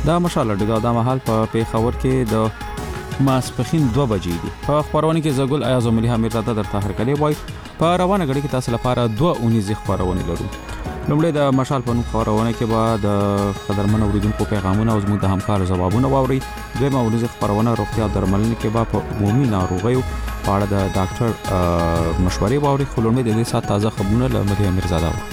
دا مشال اډګا د محل په پیښور کې د ماسپخین 2 بجې دي. په خبرونه کې زګل ایاز ملي امیر زاده درته هرکلی وای. په روانه غړي کې تاسو لپاره 2 اونیز خبرونه لرو. لومړی د مشال په نوم خبرونه کې به د قدرمن اوریدونکو پیغامونه او زموږ د همکارو ځوابونه واوري. دویمه اونیز خبرونه روغتیا درملنه کې به په عمومي ناروغیو په اړه د ډاکټر مشورې واوري. خو لومړی د دې سات تازه خبرونه له ملي امیر زاده.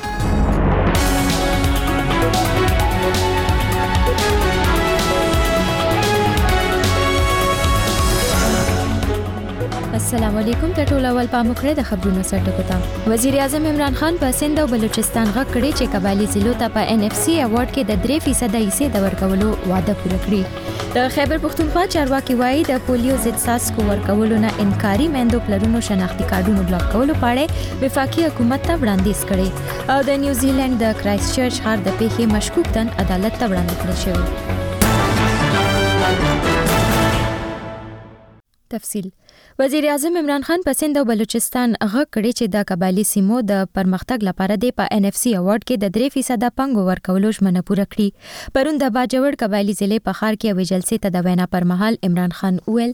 السلام علیکم. ټول اول پاموکړه د خبرونو سرټکو ته. وزیر اعظم عمران خان په سند او بلوچستان غږ کړي چې قبایلی ضلعو ته په NFC ایوارډ کې د 3% حصے د ورکولو وعده پوره کړې. د خیبر پښتونخوا چارواکي وایي د پولیو ضد څاڅکو ورکولو نه انکاري میندو پلرونو شناختی کارډونو بلاک کولو په اړه وفاقي حکومت ته وړاندیز کړي او د نیوزیلند د کرایسټ چرچ ښار د پیښې مشکوک تن عدالت ته وړاندې کړل شوی. تفصیل. وزیر اعظم عمران خان په سند او بلوچستان غږ کړي چې د قبایلی سیمو د پرمختګ لپاره د NFC ایوارډ کې د 3% پنګ ورکولو ژمنه پوره کړې. پرون د باجوړ قبایلی ضلع په خار کې یو جلسې ته د وینا پر مهال عمران خان وویل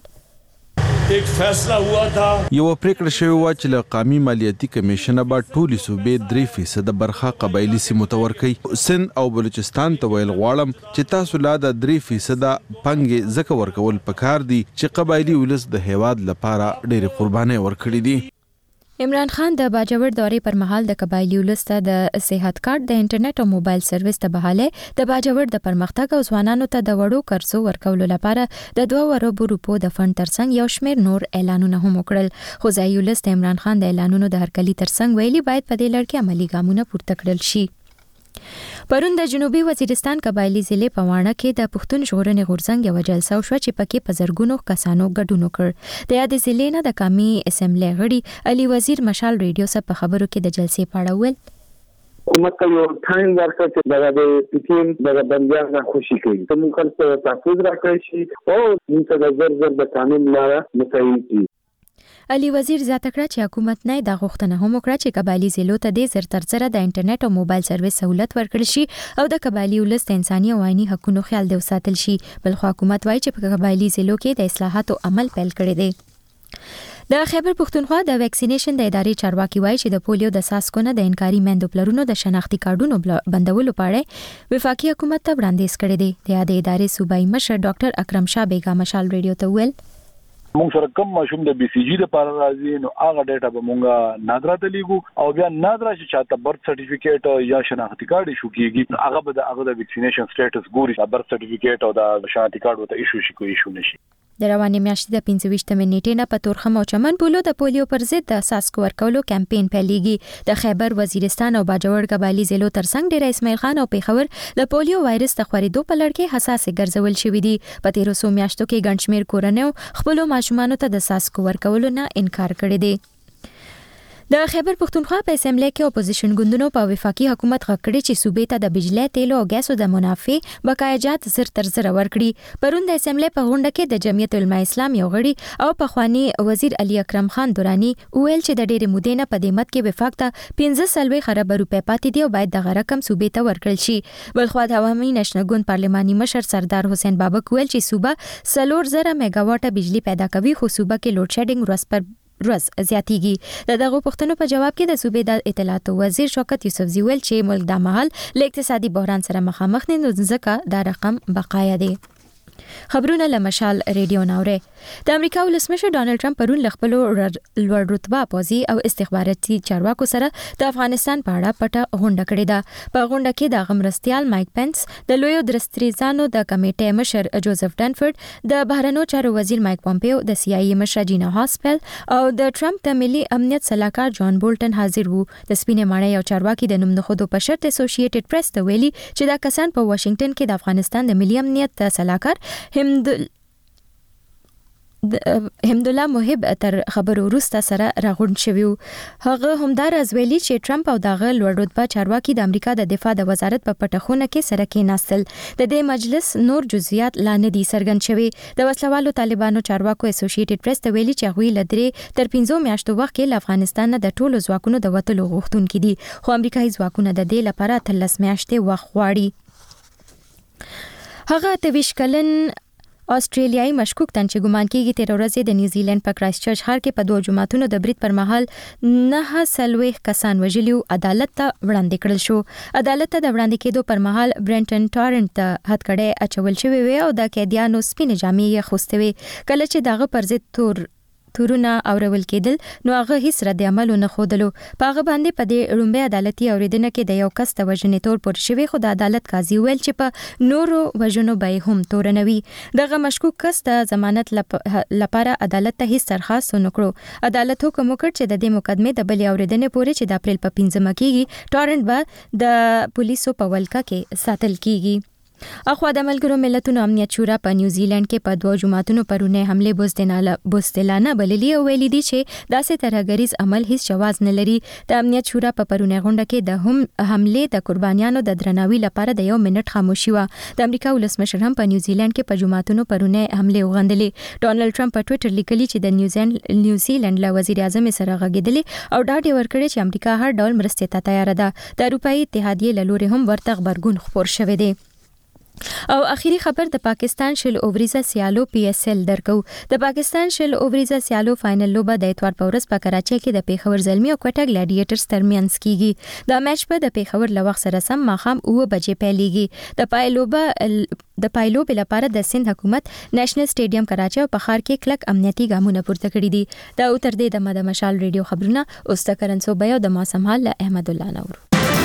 एक फैसला हुआ था یو پریکړه شوی و چې له قومي مالیاتي کمیشن به ټولي صوبې 3% برخه قبایلی سیمو ته ورکړي. سند او بلوچستان ته ویل غواړم چې تاسو لا د 3% پنګ زکه ورکول پکار دي چې قبایلی ولس د هیواد لپاره ډېر قرباني ورکړي دي. عمران خان د باجوړ دورې پر مهال د قبایلی ولس ته د صحت کارت د انټرنیټ او موبایل سرویس ته بهاله د باجوړ د پرمختګ او ځوانانو ته د وړو قرضو ورکولو لپاره د 2 اربو روپو د فند ترڅنګ یو شمېر نور اعلانونه هم وکړل. خو ځایي ولس د عمران خان د اعلانونو د هرکلي ترڅنګ ویلي باید په دې لړ کې عملی ګامونه پورته کړل شي. پرون د جنوبي وزیرستان قبایلی ضلع په وانه کې د پښتون ژغورنې غورځنګ یو جلسه وشوه چې پکې په زرګونو کسانو ګډون وکړ. د یاد ضلع نه د قومي اسمبلی غړي علي وزیر مشال ریډیو سره په خبرو کې د جلسې په اړه ویل حکومت ته یو ټایم ورکړ چې د پټین د بندیانو خوشي کوي. کوم خلک تحفظ راکړي شي او موږ د زر د قانون لاره متعین شي. علي وزیر زیاته کړه چې حکومت نه د غوښتنه هم وکړه چې قبایلی ضلعو ته د زر تر زره د انټرنیټ او موبایل سرویس سہولت ورکړل شي او د قبایلی ولس د انساني او عیني حقوقو خیال دی وساتل شي. بل خو حکومت وایي چې په قبایلی ضلعو کې د اصلاحاتو عمل پیل کړی دی. د خیبر پښتونخوا د ویکسینیشن د ادارې چارواکي وایي چې د پولیو د څاڅکو نه د انکاري میندو پلرونو د شناختی کارډونو بندولو په اړه وفاقي حکومت ته وړاندیز کړی دی. د یاد ادارې صوبایي مشر ډاکټر اکرم شاه بیگا مشال ریډیو ته ویل مونږ سره کوم ماشوم د BCG لپاره راځي نو هغه ډیټا به مونږه نادرا ته لیږو او بیا نادرا چې چاته برث سرټیفیکیټ یا شناختی کارت ایشو کیږي هغه به د ویکسینیشن سټیټس ګوري برث سرټیفیکیټ او د شناختی کارت وته ایشو شي کوي ایشو نشي. د روانې میاشتې د 25 نیټې نه په تورخم او چمن پولو د پولیو پر ضد د څاڅکو ورکولو کمپاین پیلېږي. د خیبر وزیرستان او باجوړ قبایلی ضلعو ترڅنګ ډیر اسماعیل خان او پیښور د پولیو وایرس د خورېدو په لړ کې حساس ګرځول شوې دي. په 1300 میاشتو کې ګڼ شمېر کورنیو خپل ماشومانو ته د څاڅکو ورکولو نه انکار کړی دی. د خیبر پښتونخوا په اسمبلی کې اپوزیشن ګوندونو په وفاقي حکومت غږ کړی چې صوبې ته د بجلی تیلو او ګیسو د منافع بقایجات زر تر زر ورکړي. پرون د اسمبلی په غونډه کې د جمعیت علماء اسلام یو غړي او پخوانی وزیر علي اکرم خان دورانی ویل چې د ډېرې مودې نه په دې مت کې وفاق ته 15 خراب روپۍ پاتې دي او باید دغه رقم صوبې ته ورکړل شي. بلخو د عوامي نشنه ګوند پارلماني مشر سردار حسین بابک ویل چې صوبه 4000 میگاواټه بجلی پیدا کوي خو صوبه کې لوډ شیډینګ ورځ زیاتیږي. دغه پوښتنو په جواب کې د صوبې د اطلاعات وزیر شوکت یوسفزي ویل چې ملک د مهال له اقتصادي بحران سره مخامخ نه ځکه دا رقم بقایا دی. خبرونه له مشال ریډیو ناوره. د امریکا ولسمشر ډانلډ ټرمپ پرون له خپل لوړ رتبه پوځي او استخباراتي چارواکو سره د افغانستان په اړه پټه غونډه کړې ده. په غونډه کې د غمرستيال مایک پنس، د لویو درستریزانو د کمیټې مشر جوزف ډنفورد، د بهرنیو چارو وزیر مایک پومپیو، د CIA مشر جینا هاسپل او د ټرمپ د ملي امنیت سلاکار جان بولټن حاضر وو. د سپینې ماڼۍ یو چارواکي د نوم نه خودو په شرط اسوسییټډ پریس ته ویلي چې دا کسان په واشنگټن کې د افغانستان د ملي امنیت سلاکار حمدالله محب تر خبرو وروسته سره راغونډ شوی. هغه همداراز ویلي چې ټرمپ او دغه لوړ رتبه چارواکي د امریکا د دفاع د وزارت په پټخونه کې سره کېناستل. د دې مجلس نور جزئیات لا نه دي څرګند شوي. د وسلوالو طالبانو چارواکو اسوسییټډ پریس ته ویلي چې هغوی له 3 تر 5 میاشتو وخت کې له افغانستان نه د ټولو ځواکونو د وتلو غوښتونکي دي خو امریکایي ځواکونه د دې لپاره 13 میاشتې وخت غواړي. هغه 23 کلن استرالیایي مشکوک تن چې ګمان کیږي تیر ورځ د نیوزیلند په کرایسټ چرچ ښار کې په 2 جماعتونو د برید پر مهال 9 کسان وژلیو عدالت ته وړاندې کړل شو. عدالت ته د وړاندې کېدو پر مهال برنټن ټارنټ ته هتکړې اچول شوی وي او د قیدیانو سپینې جامې یې خوستې وي. کله چې دغه پر ضد تورونه اورول کېدل نو هغه هیڅ رد عمل نه خودلو. په هغه باندې په دې لومبه عدالتي اوریدنه کې د یو کس د وژنې تور پور شوی خو د عدالت قاضي ویل چې په نورو وژنو به هم تورنوي. دغه مشکوک کس د ضمانت لپاره عدالت ته هیڅ درخواست نه کړو. عدالت حکم وکړ چې د دې مقدمې د بلې اوریدنې پورې چې د اپریل په 15 کېږي ټورنټ به د پولیسو په ولکه کې ساتل کېږي. اخوا د ملګرو ملتونو امنیت شورا په نیوزیلند کې په 2 جماعتونو پرونه حمله بوستلانه بللی او ویلي دي چې داسې ترهګریز عمل هیڅ جواز نه لري. د امنیت شورا په پرونه غونډه کې د حمله د قربانیانو د درناوي لپاره د 1 منټ خاموشي و. د امریکا ولسمشر هم په نیوزیلند کې په جماعتونو پرونه حمله وغندلې. ډونالد ټرمپ په ټوئیټر لیکلي چې د نیوزیلند له وزیر اعظم سره غږیدلی او ډاډ ورکړي چې امریکا هر ډول مرستې ته تیار ده. د اروپאי اتحادیې له لوري هم ورته خبرګون خبر شوی دی. او اخیری خبر د پاکستان شل اووریزه سیالو PSL درکو. د پاکستان شل اووریزه سیالو فائنل لوبه د اتوار په ورځ په کراچۍ کې د پیښور زلمی او کوټه ګلیډیټرز ترمنځ کیږي. دا میچ په د پیښور له وخت سره سم ماښام 9 بجې پیلېږي. د پایلوبې لپاره د سند حکومت نېشنل سټیډیم کراچۍ او په ښار کې کلک امنیتي ګامونه پورته کړي دي. دا تر دې د مشال ریډیو خبرونه اوس د کرنسو بیا د موسم حال له احمد الله نور.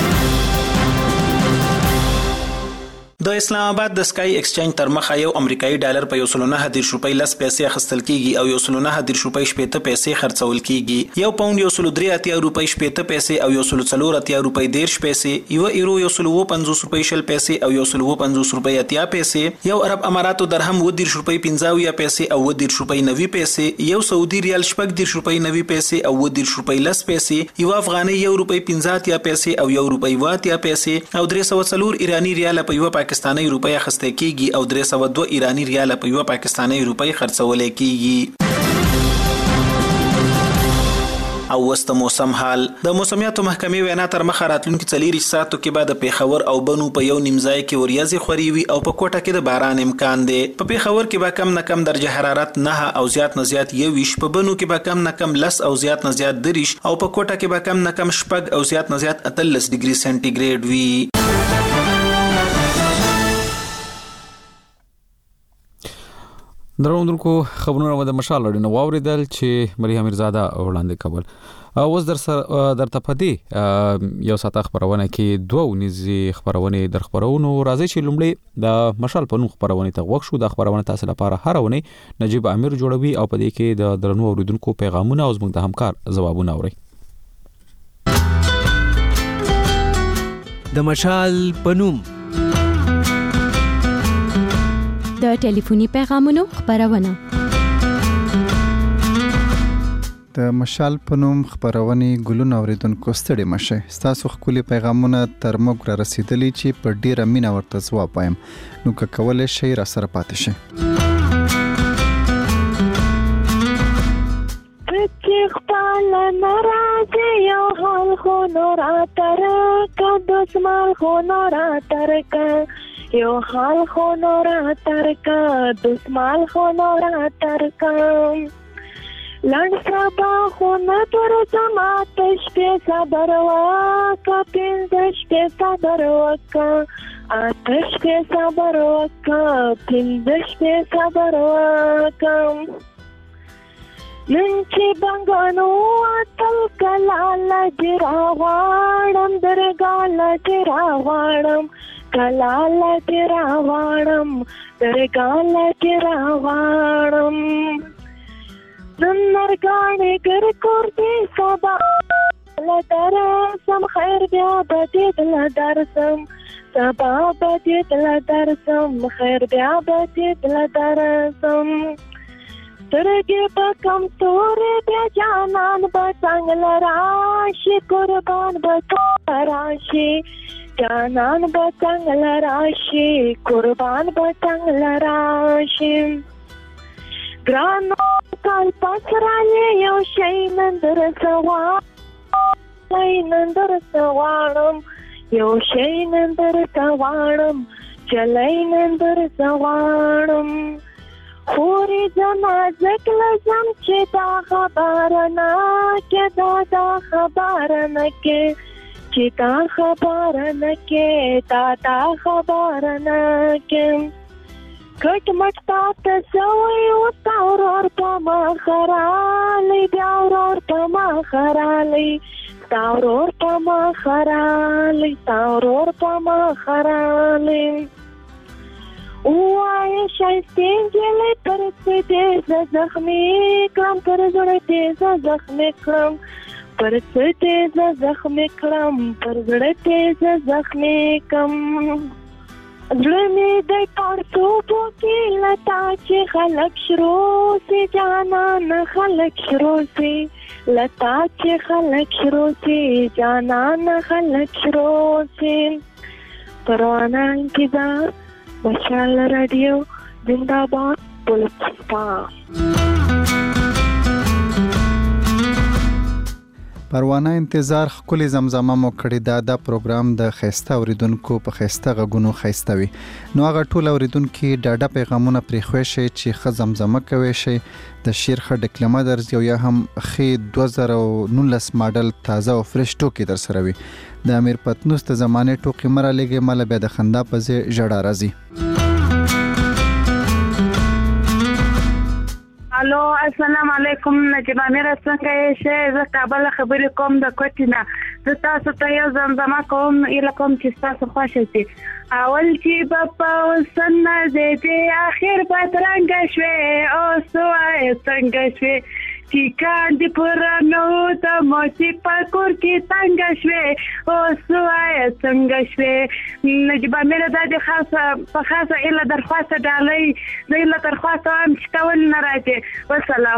د اسلام آباد د سکای ایکسچینج تر مخه یو امریکایي ډالر په 1.9 روپۍ لس پیسې اخیستل کیږي او 1.9 روپۍ شپېته پیسې خرڅول کیږي. یو پاوند 1.3 روپۍ شپېته پیسې او 1.4 روپۍ 10 پیسې، یو یورو 1.50 روپۍ شل پیسې او 1.50 روپۍ 80 پیسې، یو عرب اماراتو درهم 10 روپۍ 50 پیسې او 10 روپۍ 90 پیسې، یو سعودي ریال 10 روپۍ 90 پیسې او 10 روپۍ لس پیسې، یو افغاني 1 روپۍ 50 پیسې او 1 روپۍ 80 پیسې او 304 ایرانی ریال په یو پاکستانی روپۍ اخیستل کیږي او 302 ایرانی ریال په یو پاکستانی روپۍ خرڅول کیږي. او وست موسم حال د موسمیاتو محکمې وینا تر مخه راتلونکي 4 ساعتو کې بعد پیښور او بنو په یو نیمځای کې وریاځي خوري وي او په کوټه کې د باران امکان دی. په پیښور کې به کم نه کم درجه حرارت 9 او زیات نه زیات 21، په بنو کې به کم نه کم 10 او زیات نه زیات 30 او په کوټه کې به کم نه کم 10 او زیات نه زیات 13 ډیګري سنټیګریډ وي. دروندونکو خبرونه د مشال لري نو واوریدل چې مریم میرزاده وړاندې کول. اوس در تپدی یو ساعت خبرونه کې 2 نيزي خبرونه در خبرونو راځي چې لومړی د مشال په نوم خبرونه ته وښو. د خبرونه تاسو لپاره هرونه نجيب امیر جوړوي او په دې کې د درنو اوریدونکو پیغامونه او زموږ د همکار ځوابونه اوري. د مشال په نوم د ټلیفوني پیغامونو خبرونه. د مشال په نوم خبرونه ګلون اوریدونکو ستړي مشه. تاسو خپل پیغامونه تر موږ را رسیدلی چې په ډیره مینه ورته ځواب وایم. نو که کولای شئ را سره پاتې شئ. خپل ناراضه یو حال خو نور اتر کا دسمال خو نور اتر کا یو حال خو نور اتر کا دسمال خو نور اتر کا لړ سبا خو نتر زما تشپې صبر وکا پنځه شپې صبر وکا آتش په صبر وکا پنځه شپې صبر وکا نن چې بنګانو اتل کلاله جرا غواړم درګاله جرا غواړم کلاله جرا غواړم درګاله جرا غواړم نن مرګانې ګر کور دې سبا لدرسم خیر بیا بدید لدرسم سبا بدید لدرسم خیر بیا بدید لدرسم ترګې په کم تورې بیا جانان به څنګه راشي قربان به راشي جانان به څنګه راشي قربان به څنګه راشي ګرانو کال پسرالې یو شی نن درته واړم یو شی نن درته واړم چلای نندر زوانم خوري زما ځکه لازم چې دا خبره نه کې دا خبره نه کې چې دا خبره نه کې دا خبره نه کې کټ مټ تا سوي او تاور په ما خرالي بیا ورور په ما خرالي تاور په ما خرالي تاور په ما خرالي وای شایستین جلې پر دې زخمي کلم پر زړه دې زخمي کلم پر دې زخمي کلم پر زړه دې زخمي کم زړه مې د پړسو کې لتا چې خلک شروع سي جانا نه خلک شروع سي لتا چې خلک شروع سي جانا نه خلک شروع سي پروانه انتظار مشعل رادیو زنده‌باد بلوچستان. پروانه انتظار خپل زمزمه مو کړی دا پروګرام د خيسته اوریدونکو په خيسته غږونو خيستوي. نو هغه ټول اوریدونکو ډاډه پیغامونه پرې خوښ شي چې خ زمزمه کوي شي د شیر خ ډکلمه درځ یو یا هم خ 2019 ماډل تازه او فرش ټوکی در سره وي. د امیر پتنوس ته زمانه ټوکی مره لګي مل به د خندا په ځای جړه راځي. الو السلام علیکم نجیب امیر څنګه یې شه زه کابل خبرې کوم د کوټینا زه تاسو ته یو زمزمه کوم اله کوم چې تاسو خوښ شئ اول چې په سن دې اخر پترنګ شوي او سوای څنګه شوي چې کاندې پر نو ته موسی پکور کې څنګه شوي او سوای څنګه شوي نجیب امیر د خاصه په خاصه اله درخواست ډالۍ زه اله درخواست هم چې تول نه راځي والسلام.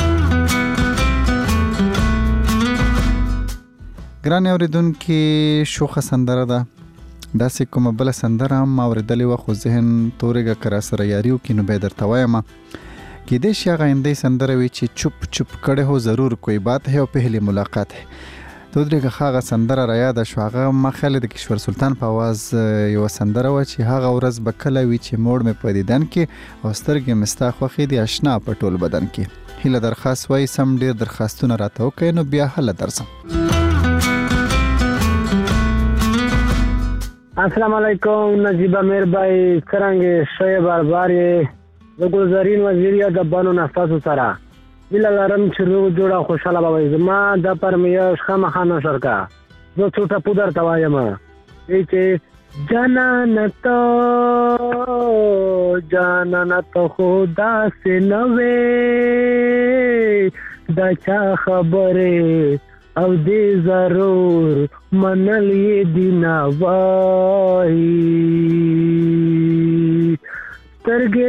ګران اوریدونکو شوخه سندره ده داسې کومه بل سندره هم اوریدلې و خو ذهن تورګه کرا سره یاریو کینو به درته وایم कि देश या गाइंदे संदर विच चुप चुप कड़े हो ज़रूर कोई बात है और पहली मुलाकात है तो द्रे का खागा संदर राया द शवागा मा ख्याल द किशोर सुल्तान په आवाज یو سندره و چې هغه ورځ بکله وی چې موړ مې پدیدن کې او سترګې مستاخ وخې دي آشنا په ټول بدن کې هله درخواست وای سم ډیر درخواستونه راته وکړي نو بیا حل درځم. السلام علیکم نجیب امیر بھائی څنګه شوی بار د ګلزارین وزیریا د بانو نفاسو سره بل لارم چې روغ جوړه خوشاله بوي زما د پرمیاش خامخانه شرکا زه څوټه پودر توایم چې جانا تو خدا سے نوے دا چا خبره او دې ضرور منل یې دینا وای سترګې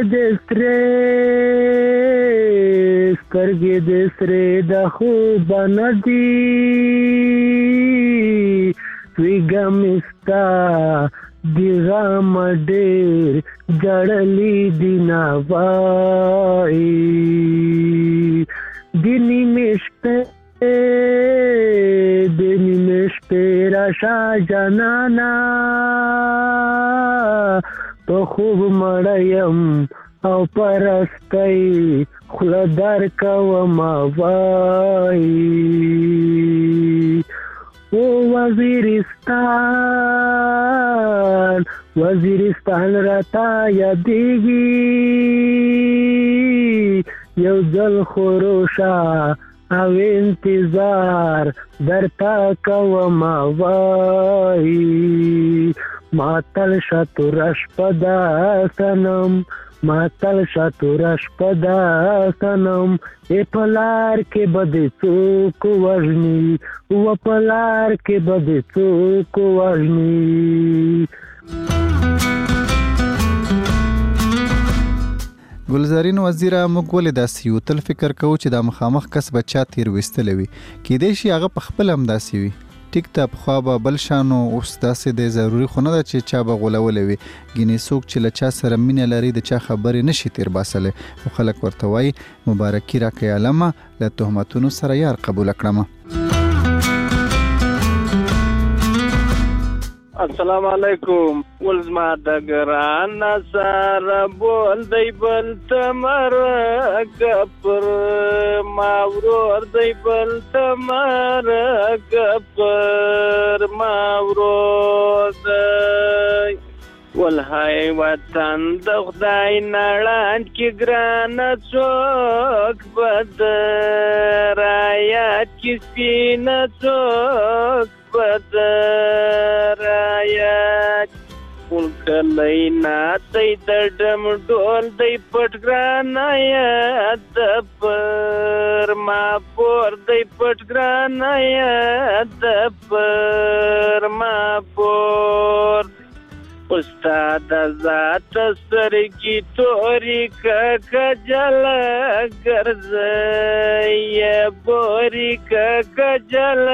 دې سرې د خوب ندی ویګمستا دی غم ډېر جړلې دینا وای دني مشته راشا جانانا په خوب مړیم او پرستای خلدار کوما وای او وزیرستان راتا یادېږي یو ځل خروشا او انتظار درتا کوما وای ماتل شتورش پداسنم ای پلار کې بده څوک وژني و پلار کې بده څوک وژني. ګلزارین وزیره موږ ولې داسې یو تل فکر کوو چې د مخامخ کس بچا تیر وستلې وي کېدای شي هغه په خپل هم داسې وي ټیک ټاپ خو به بل شانو اوس داسې د ضروری خو نه ده چې چا به غولولې وي ګینې څوک چې له چا سره مینه لري د چا خبرې نشي تیر باسلی خو خلک ورته وایي مبارکي راکړئ علمه له تهمتونو سره یار قبوله کړمه. السلام علیکم. ولزما د ګران سره بول دی بل تمر کپر ما ورور دی بل تمر کپر ما ورور دی ولهای وطن د خدای نړان کې ګران څوک بد رایات کې سپین څوک بد رایات ولکلی ناتی د ډم ډول دی پټ ګران یاد پر ما پور دی پټ ګران یاد پر ما پور استاد ذات سرکی توری کجل گرزی بوری کجل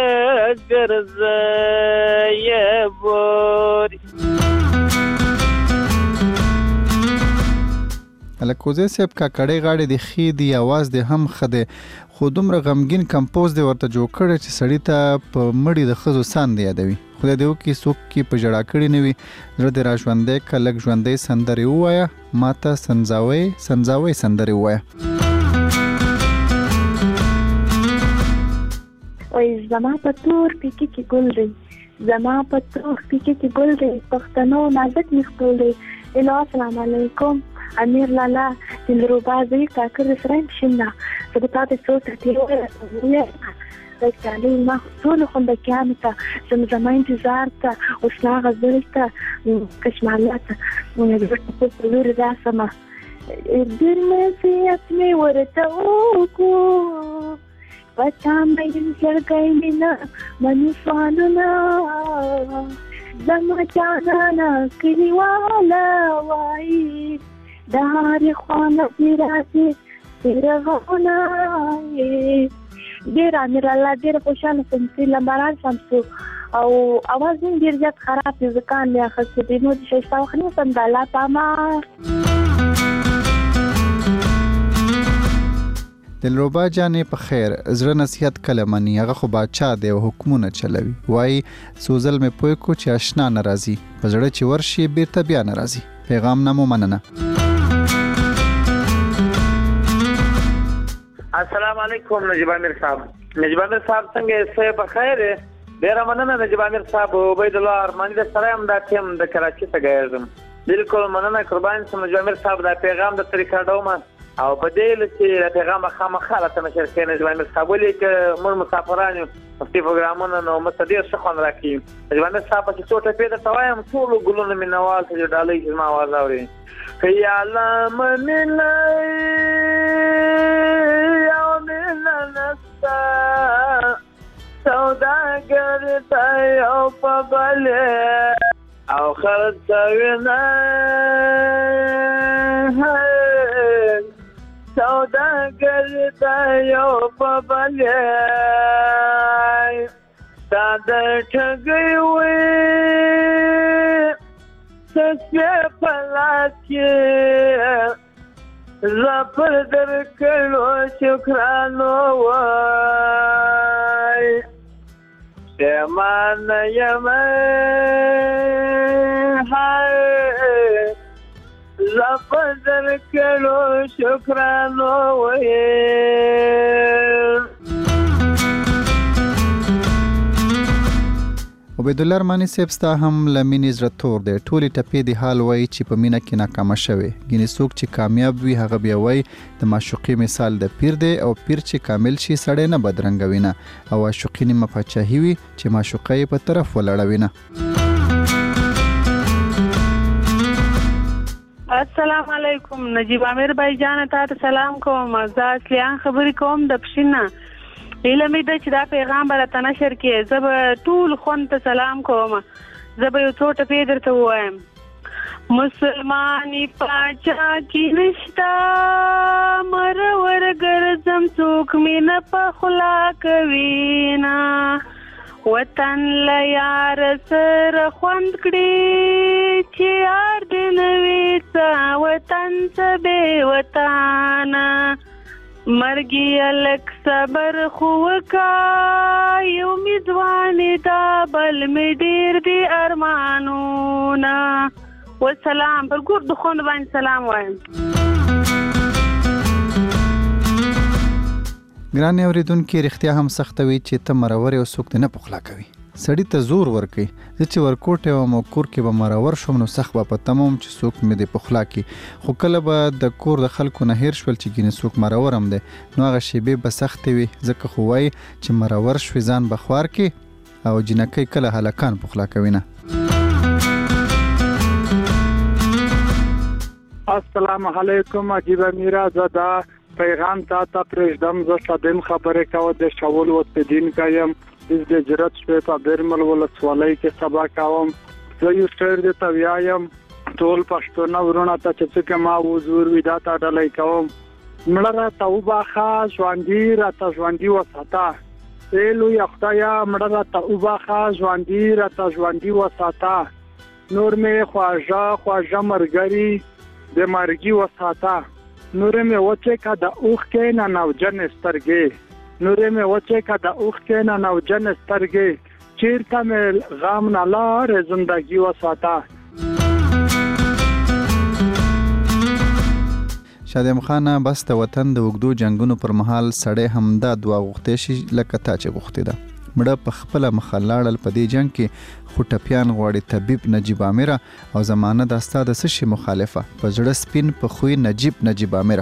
گرزی بوری. الکوزه صاحب کا کړي غاړي د خې دی आवाज د هم خده خو دومره غمگین کمپوز دی ورته جوړ کړي چې سړی ته په مړی د خزو سان دی یادوي. خدای دې وکي څوک کې په جړه کړي نه وي زړه دې را ژوندې کلک ژوندې سندري وایا ماته سنځاوي سندري وایا. وای زما په تور پکې کې ګل دی زما په تور پکې کې ګل دی پښتنو نازک مخول دی. السلام علیکم امیر لالا دلربازي کاکر فرنګ شنه سبتات صوت تیوه دکتالی ما طول خونده کامتا زمزمه انتظار تا وشلا غزل تا کشمالیات ونجبت نقول بلور راسمه در مسیحت می ورطا اوکو وطامین زرگینینا منی فانونا زما جانانا کلیوالا وائی دار خوانا پیراتی پیرغونائی ډیر امیر الله ډیر خوشاله سم چې لمباران سمسو او اواز ډیر زیات خراب دی ځکه نه اخستې دی نو چې شاو خنه سم د الله پاما. دلربا جانې په خیر زړه نصیحت کله مني هغه خو بادشاہ دی او حکمونه چلوي وای سوزل مې پوي کو چې آشنا ناراضي په زړه چې ورشي بیرته بیا ناراضي. پیغام نامو مننه. السلام علیکم نجیب امیر صاحب. نجیب امیر صاحب څنګه سه په خیر ډیر مننه نجیب امیر صاحب. عبید الله ارمانی د سلام د ټیم د کراچي ته ګرځم. بالکل مننه قربان سم نجیب امیر صاحب د پیغام د طریقه دومه او په دې لته د پیغام خامخاله ته نشر کړي نجیب امیر صاحب ولیک مر مسافرانو په پروګرامونو نو مستدیر شخون راکې نجیب امیر صاحب چې څوټه پیدا توایم ټول ګلونه مینوال ته ډالۍ چې ما आवाज اوري خیال منلای نستا سوداگر تایو پبله او خرڅوینه سوداگر تایو پبله تا د ټګي وې سسه پلاکه زپر در کلو شکرانو وای شمان یمه های زپر در کلو شکرانو وای. عبید الله ارمانی صاحب ستا هم لمینې زړه تور دی ټولې ټپې د حال وای چې په مینه کې ناکامه شوی ګینې څوک چې کامیاب وي هغه بیا وای د معشوقي مثال د پیر دی او پیر چې کامل شي سړی نه بدرنګوي نه او عاشقي نیمه پاچاهي وي چې معشوقه یې په طرف ولاړوي نه. السلام علیکم نجیب امیر بھائی جان ته سلام کوم. زه اصلیان خبرې کوم د پښینا علمي د چې دا پیغام برته نشر کې زب ټول خون ته سلام کوم. زب یو څوټه پیدر ته وایم مسلمانی پاچا کی نشتا مرور ګرځم څوک مینه په خلا کوي نا وطن له یار سره خوند کړي چې یار دې نوي څه وطن څه بې وطنه مرګي الک صبر خو کا یو میځوانې دا بل می ډیر دی ارمانونه والسلام پر ګور د خوند باندې سلام وایم. ګران اوریدونکو رښتیا هم سخت وي چې ته مرور او څوک نه پخلا کوي. سړی ته زور ورکي چې ورکوټه او مکور کې به مرور شوم نو سخت به تمام چې څوک مې د پخلا کی خو کله به د کور د خلکو نه هیر شول چې ګینه څوک مرور هم ده نو هغه شیبه به سخت وي ځکه خو وای چې مرور شوي ځان بخوار کی او جنکې کله هلکان پخلا کوي نه. السلام علیکم عجیب میرا زدا پیغام تا پرېږدم زه صدم خبرې کوم د شاول وسدین کایم د جرأت شپه په برمل ولسوالۍ کې سبا کوم. زه یو شعر د تویایم ټول پښتون ورونه ته چې ما حضور ودا تا ډلای کوم. مړه را توبه خاص ژوندۍ را ته ژوندۍ وساته ایلو یختیا مړه را توبه خاص ژوندۍ را ته ژوندۍ وساته نور مې خواجه مرګري د مرګي وساته نور مې وچه کا د اوخ کې نه نوجن سترګې نور مې وچه کا د اوخ کې نه نوجن سترګې چیرته مې غم نه لار زندگی وساته. شادیم خان بس د وطن د وګدو جنگونو پر مهال سړی همدا دوا غوښتي شي لکه تا چې غوښتي ده. مړه په خپل مخلاړل په دې جنگ کې خټپیان غواړي طبيب نجیب امیر او زمانه د استاد سشي مخالفه په جړه سپین په خوې نجیب امیر.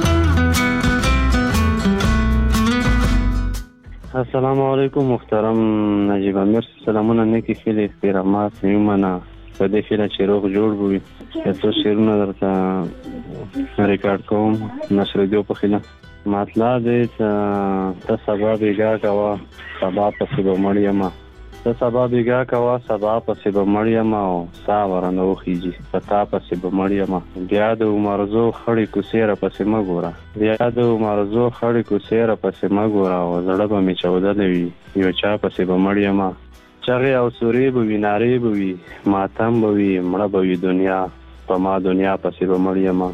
السلام علیکم محترم نجیب امیر سلامونه نیکی خیلی احترامات میومنه په دې فیله چې روغ جوړ وي څو شعرونه درته ریکارډ کوم نشر دیو په خیله مطلع دې ته سبا بیګا کوا سبا پسې به مړیما ته سبا بیګا کوا سبا پسې به مړیما او سا ورنه وخیږي پتا پسې به مړیما بیا د مرزو خړې کوسېره پسې مګورا بیا د مرزو خړې کوسېره پسې مګورا او زړه به می چودلې وي یو چا پسې به مړیما چغې او سوري به ویناري به وي ماتم به وي مړه به وي دنیا په ما دنیا پسې به مړیما.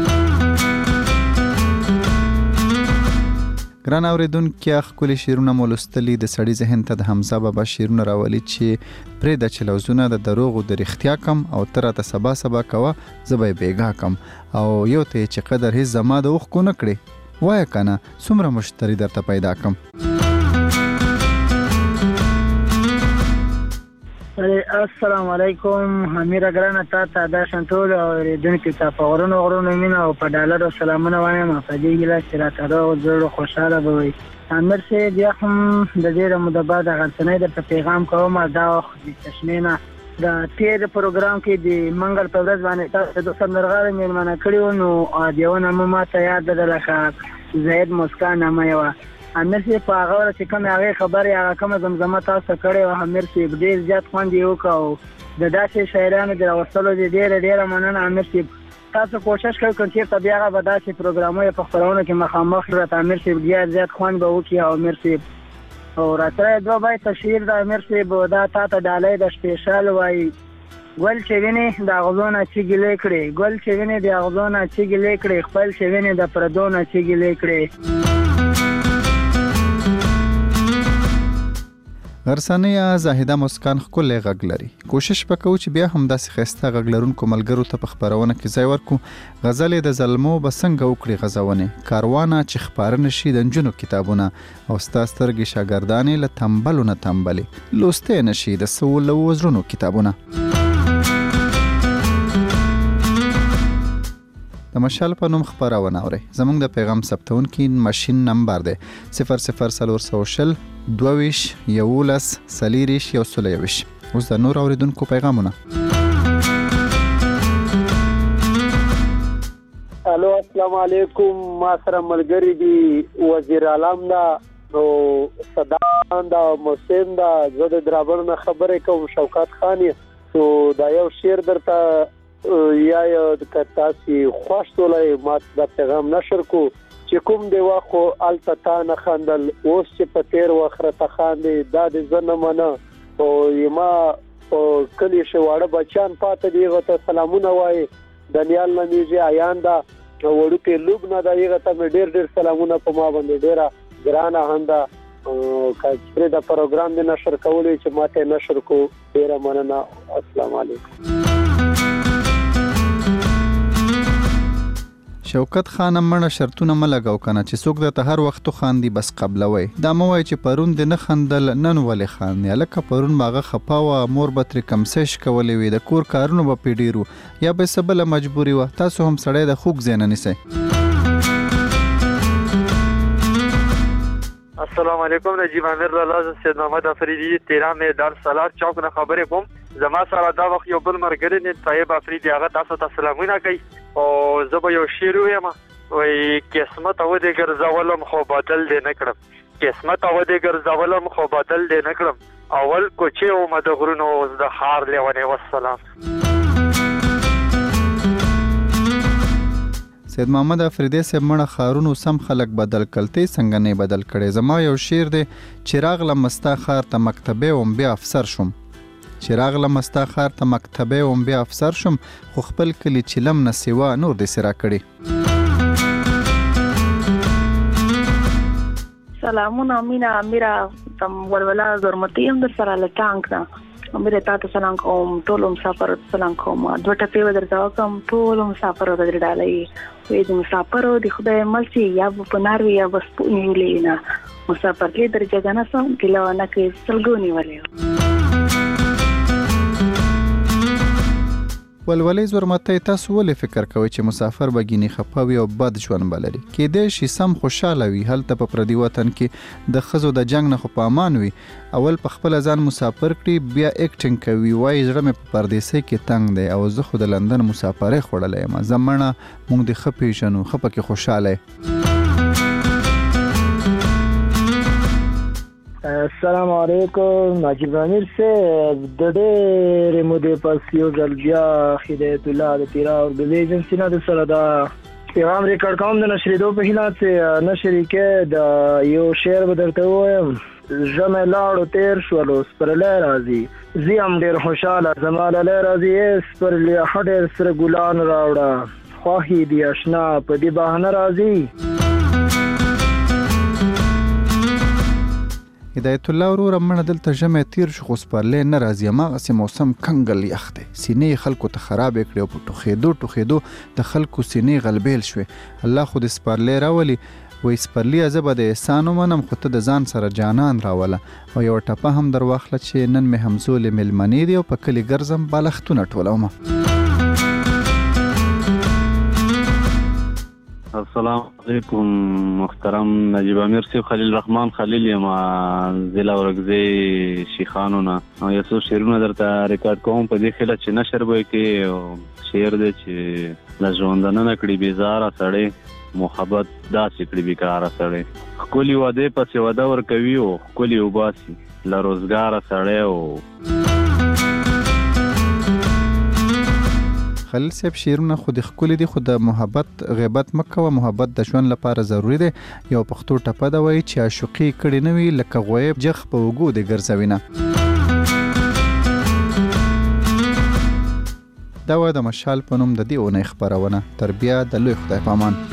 ګران اوریدونکو خپل شیرونه مولستلی د سړی ذهن ته د حمزه بابا شیرونه راولي چې پرې د چلوزونه د دروغ او د رښتیا کم او تر ته سبا کوه زبې بیګا کم او یو ته چې قدر هیڅ زما د اوخ کو نه کړي وای کنه څومره مشتری درته پیدا کم. السلام علیکم امیر ګرانه تا دا شنټول او ریدونکو ته په غرونو مینه او په ډالر سلامونه وایم په دې ګلا چې راته او زړه خوشاله وي. امیر سي بیا هم د دې مدبا د غلطنۍ د پیغام کوم دا د تشمینا د تیر پروګرام کې د منګل په ورځ باندې تاسو د سندرغاړي مېلمانه کړیو نو دیونه مو ته یاد درلکه زید مسکان نامه یو امیر سي په هغه ورځ چې کوم هغه خبرې هغه کوم زمزمه تاسو کړې او امیر سي ډېر زیات خوند یو کاو د داسې شاعرانو د راوستلو د ډېر مننه امیر سي تاسو کوشش کوئ چې بیا هغه به داسې پروګرامونه په خبرونه کې مخامخ راته امیر سي ډېر زیات خوند به وکړي او امیر سي او راته دوه بای تشهیر د امیر سي به دا تاسو ډالۍ د سپیشل وای ګل چې ویني د غزونه چې ګلې کړې ګل چې ویني د غزونه چې ګلې کړې خپل چې ویني د پردونه چې ګلې کړې. غرسانیا زاهده مسکان خپل غږ لري کوشش وکړو چې بیا هم داسې خسته غږ لرونکو ملګرو ته په خبرونه کې ځای ورکو. غزل د زلمو بسنګ وکړي غزونه کاروانه چې خبرنه شي د جنونو کتابونه او ستاسترګي شاګردانې له تنبلو نه تنبلي لوسته نشي د سولو وزرونو کتابونه. د مشال په نوم خبرونه اوري زموږ د پیغام ثبتون کې ماشين نمبر دی 00020 22 یولس سلیریش یو سلیوش. اوس د نور اوریدونکو پیغامونه. الو السلام علیکم ما سره ملګری دی وزیر اعظم دا او صدان دا محسن دا زه د درابړ خبرې کوم شوکت خانی او دا یو شعر درته یا د تاسو خوشتولای ما د پیغام نشر کو چې کوم دی واخو التتا نه خندل اوس چې په تیر وخره خاندي دا د زنمنه او یما او کلی شواړه بچان پات دی غته سلامونه وای دنیال نمیږي آیان دا وړو کې لوب نه دا یغه ته ډیر سلامونه په ما باندې ډیره ګرانه هنده کله دا پروګرام د نشر کولو چې ماته نشر کو ډیر مننه. السلام علیکم. شوکت خان منه شرطونه ملګاو کنه چې څوک د هر وخت خاندي بس قبلوي دا مو وای چې پرون د نه خندل نن ولې خان یا لکه پرون ماغه خپاوه مور به تر کمسش کولې وي د کور کارونو به پیډیرو یا به سبله مجبوري و تاسو هم سړی د خوګ زین نه سي. السلام علیکم نجیب امیر الله سید محمد افریدی 13 می دار سالار چوک نه خبرې کوم. زما سره دا وخت یو بل مرګري نه طيب افریدی هغه تاسو ته سلامونه کوي او زه به یو شعر وایم وای قسمت او دې ګرځولم خو بدل دې نه کړم قسمت او دې ګرځولم خو بدل دې نه کړم اول کوچه او مدغرونو د خار لیونه والسلام. سید محمد افریدی سے مړه خارونو سم خلق بدل کلته څنګه نه بدل کړي. زما یو شعر دی چراغ لمستا خار ته مکتبه او بیا افسر شوم چراغ لمستا خار ته مکتبه او بیا افسر شوم خو خپل کلی چلم نه سیوا نور د سرا کړي. سلامونه مینا میرا تم ولولا زرمتی هم در سره لټانک نه امره تاسو سلام کوم ټول مسافر سلام کوم دوه ټپه ودرځاو کوم ټول مسافر ودرډالې وې د مسافر د خدای ملسي یا په ناروي یا بس نیولینا مسافر کې درځه نه سم کله نه کې سلګونی ولې ولولې زورمته تاسو ولې فکر کوئ چې مسافر بګینی خپاوي او بد ژوند بلري کې دې شي سم خوشاله وي هلته په پردي وطن کې د خزو د جنگ نه خو په امان وي اول په خپل ځان مسافر کړي بیا اکټینګ کوي وای زړه مې په پردیسي کې تنگ دی او زه خو د لندن مسافرې خړلې ما زمانه مونږ د خپې شنو خپه کې خوشاله. السلام علیکم نجیب امیر صاحب د ډېرې مودې پس یو ځل بیا هدایت الله د تیرا او د ایجنسی نه د سره دا پیغام ریکارډ کوم د نشریدو په هیله چې نشری کې د یو شعر به درته وایم. ژمی لاړو تیر شولو سپرلی راځي زی هم ډېر خوشحاله زما لالی راځي سپرلی ښه ډېر سره ګلان راوړه خواهې دي اشنا په دې بهانه راځي. هدایت الله ورور منه دلته ژمی تیر شو خو سپرلی نه راځي هماغسې موسم کنګل یخ دی سینې خلکو ته خرابې کړې او په ټوخېدو د خلکو سینې غلبیل شوې الله خو د سپرلی راولي وای سپرلی زه به د احسان ومنم خو ته د ځان سره جانان راوله او یو ټپه هم در واخله چې نن مې همزولې مېلمنې دي او په کلي ګرځم بالښتونه ټولومه. السلام علیکم محترم نجیب امیر صاحب خلیل رحمان خلیل یم ضلع ورغزی شیخانونه او یو څو شعرونه درته ریکارډ کوم په دې خله چې نشر به کې او شعر دی چې د ژوندانه نه کړي بیزاره سړی محبت داسې کړي بیکاره سړی ښکلي واده پسې واده ورکوي او ښکلي وباسي له روزګاره سړی او خلیل صاحب شعرونه خو د ښکلي دي خو د محبت غیبت مه کوه محبت د ژوند لپاره ضروري دی. یو پښتو ټپه ده وایي چې عاشقي کړې نه وي لکه غویب جغ په اوږو دې ګرځوي نه. دا وه د مشال په نوم د دې اونۍ خپرونه تر بیا د لوی خدای په امان.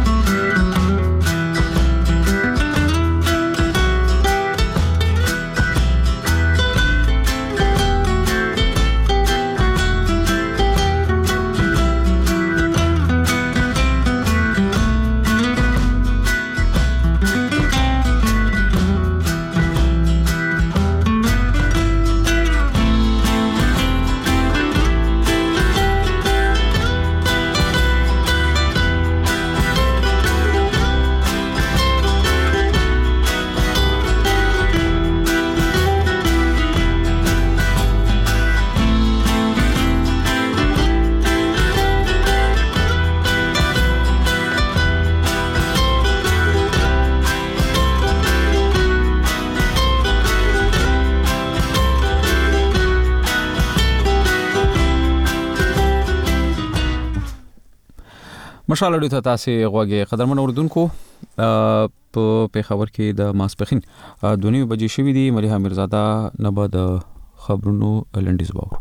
مشال اړیو ته تاسو غوږی قدرمن اوردونکو په پیښور کې د ماسپخین 2:30 بجې شوې دي. مليحه میرزاده نه بعد خبرونو لنډیز باور.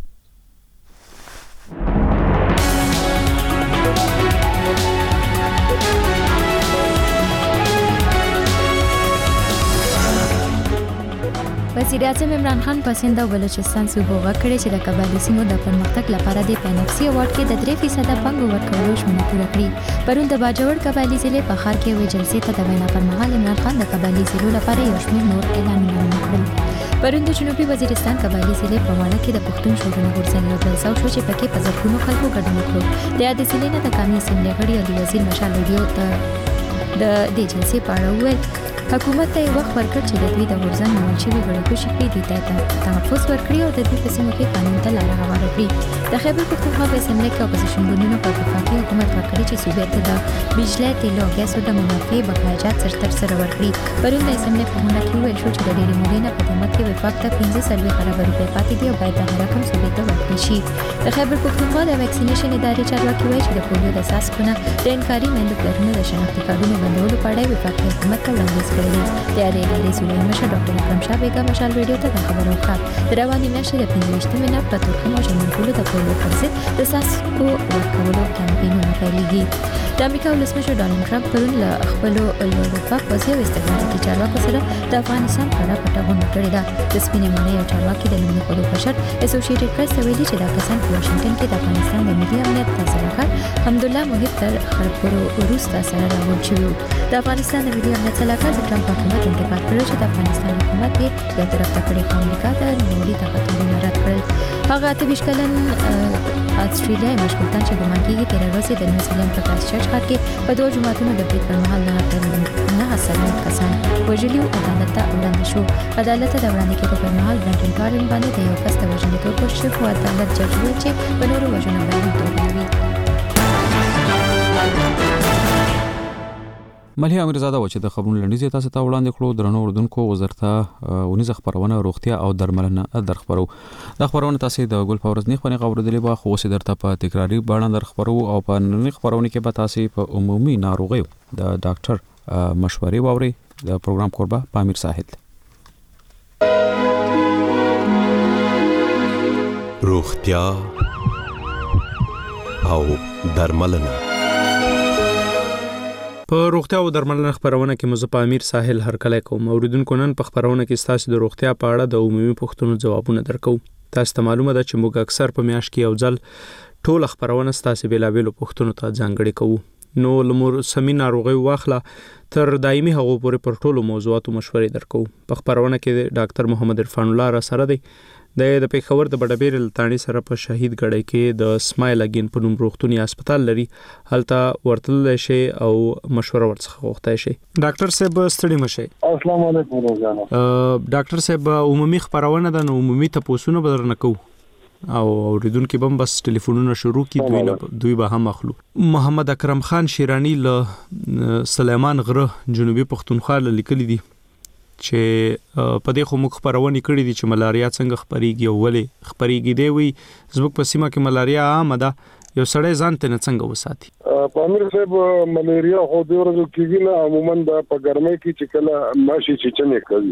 وزیر اعظم عمران خان په سند او بلوچستان صوبو غکړي چې د قبایلی سیمو د پرمختګ لپاره د پینفسي اوارډ کې د 3% پنګ ورکولو ژمنه پوره کړې. پرون د باجوړ قبایلی ضلع په ښار کې وی جلسې ته د وینا پر مهال عمران خان د قبایلی ضلعو لپاره یو شمېر نور اعلانونه وکړل. پرون د جنوبي وزیرستان قبایلی ضلع په واړه کې د پښتون شورا غورځنګ یو جلسه شو چې پکې په زرګونو خلکو ګډون وکړ. د یاد ضلع نه د قومي اسمبلی غړي علي وزیر مشال ویډیو ته د دې جلسې په اړه وویل حکومت ته وخت ورکړ چې د دوی د غورځنګ نیول شوي غړي شکلي دوی ته تحفظ ورکړي او د دوی په سیمو کې قانون ته لاره هواره کړي. د خیبر پښتونخوا په اسمبلی کې اپوزیشن ګوندونو په وفاقي حکومت ورکړي چې صوبې ته د بجلی تیلو او ګیسو د منافع بقایجات سره ورکړي. پرون د اسمبلی په غونډه کې ویل شو چې د ډېرې مودې نه په خدمت کې وفاق ته 15 ارب روپۍ پاتې دي او باید دا رقم صوبې ته ورکړل شي. د خیبر پښتونخوا د ویکسینیشن ادارې چارواکي وایي چې د پولیو د اساسونه د انکاري میندو پلرونو د شناختي کارتونو بندولو په اړه وفاقي حکومت ته وړاندیز کړی دی. د ادارې سولې مشر ډاکټر اکرم شاه بیګم مشال ویډیو ته خبر ورکړه. د روانې میاشتې د 15 نه په ترکیه او جمهوریت د پولیو پر ضد د ساسکو ورکولو کمپاینونه پیلېږي. د امریکا ولسمشر ډونالد ټرمپ پرون له خپلو یورپا پوځي او استخباراتي چارواکو سره د افغانستان په اړه پټه غونډه کړې ده. د سپینې ماڼۍ او چارواکي د لومړي خودو بشر اسوسییټډ پریس ته ویلي چې دا کسان په واشنگټن کې د افغانستان د ملي امنیت صلاحکار حمدالله محب تر خړپړو وروسته سره راغونډ شوي. د افغانستان د ملي امنیت صلاحکار د ټرمپ حکومت انتقاد کړی چې د افغانستان حکومت یې یو طرف ته کړی خو امریکا د نوري تخطونه رد کړل. هغه 28 کلن استرالیا مشغولتان چې ګمان کېږي تیر ورځ د نیوزیلند په کرایسټچرچ ښار کې په دوه جماعتونو د برید پر مهال نه سلام کسان وژلي او عدالت ته وړاندې شو. عدالت ته د وړاندې کېدو پر مهال برنټن ټارن باندې د یو کس د وژنې تور پوښ شو او عدالت جج ویل چې په نورو وژنو باندې توغلوي. ملي امیرزاده و چې د خبرونو لنډیز تاسو ته وړاندې کړو. درنو اوردونکو وزارته ونیز خبرونه روغتیا او درملنه درخبرو. د خبرونه تاسو د ګل پاورز نه خبرونه غوړېدلې به خو سي درته په تکراری باندې درخبرو او په نن خبرونه کې به تاسو په عمومي ناروغیو د ډاکټر مشورې واوري. د پروګرام قربا پامیر ساحل. روغتیا او درملنه. په روغتیا او درملنه خبرونه کې مزه امیر ساحل هرکله کوم. اوریدونکو نن په خبرونه کې تاسو د روغتیا په اړه د عمومي پوښتنو ځوابونه درکو. تاسو ته معلومه ده چې موږ اکثر په میاشت کې یو ځل ټول خبرونه تاسو بیلابېلو پوښتنو ته ځانګړي کوو. نو لمر سمي ناروغي واخله تر دایمي هغو پورې پر ټولو موضوعاتو مشورې درکو. په خبرونه کې ډاکټر محمد عرفان الله را سره دی. د پیښور د بډبیر لتانی سره په شهید غړی کې د سمایل اگین په نوم روغتونی هسپتال لري. هلته ورتل شي او مشوره ورڅخه غوښتای شي. ډاکټر صاحب ستړي مشه. السلام علیکم روزانه. ډاکټر صاحب عمومي خبرونه د عمومي تاسو بدر نکو او اوریدونکو بم بس ټلیفونونه شروع کی دوی به هم اخلو. محمد اکرم خان شیرانی له سلیمان غره جنوبي پښتونخوا لیکلي دي چې په دې خو مخ خبرونه کړې دي چې ملاریا څنګه خبريږي او ولې خبريږي دی وي زموږ په سیمه کې ملاریا عامه ده. یو سړی ځان ته څنګه وساتي؟ پامیر صاحب ملاریا خو د ورځو کېږي نه عموما د په ګرمۍ کې چې کله ماشي چې چنه کوي.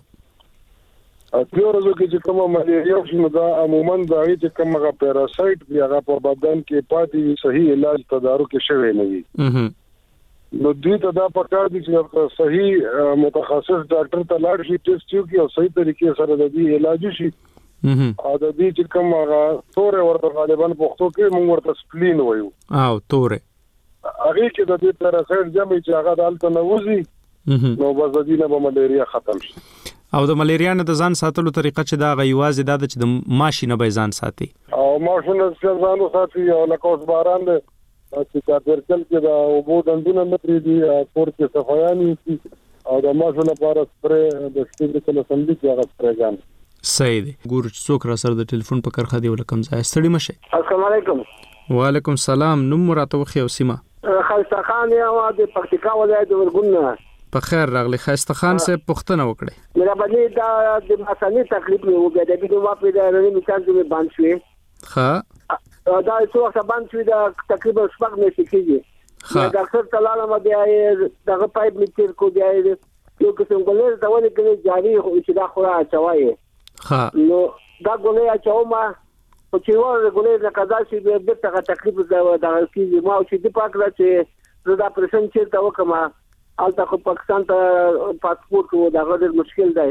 د ورځو کې چې کومه ملاریا شنو دا عموما د هغه کومه پیراسایت دی هغه په بدن کې پاتې صحیح علاج تدارک شوی نه وي. نو دوی ته دا پکار دي چې صحیح متخصص ډاکټر ته لاړ شي ټیسټ وکړي او صحیح طریقې سره د دې علاج شي. او د دې چې کوم هغه تور ورته غالبا پښتو کې موږ ورته سپلین وایو. تور هغه کې د دې پیراسایت جمع چې هغه دالته نه وځي نو بس د دې نه به ملاریا ختم شي. او د ملاریا نه د ځان ساتلو طریقه چې دا غیوازي دا چې د ماشي نه به ځان ساتي او ماشونه ځان ساتي او لکه اوس باران دی چې ترڅل کې دا وبو دندونه متري دي کور کې صفایاني او د ماشو لپاره سپری د سپری کله سمدي چې هغه سپریګان صحیح دی. ګور څوک را سره د ټلیفون په کرخه دی ولکم ځای ستړي مشه. السلام علیکم. وعلیکم السلام. نوم راته وخی او سیمه خالص خان یو د پکتیکا ولایت ورګون. په خیر راغلی. خالص خان صاحب پوښتنه وکړي. مې باندې دا د مسالې تکلیف مې وګړه د دې واپس د رنګ مثال کې باندې شوې. ها دا څو وخت باندې شوې دا تقریبا شپږ میاشتې کېږي. ډاکټر تعالی ما بیا دغه پایپ لیکل کو بیا یو قسم ګولې دا ولې کې جاري خو چې دا خورا چوي. نو دا ګولې اچوما او چې ور ګولې د قضا شي د دغه تکلیف دا کېږي ما چې د پاکره چې دا پرسن چې تا وکما الته خو پاکستان ته پاسپورت وو دا غوډر مشکل دی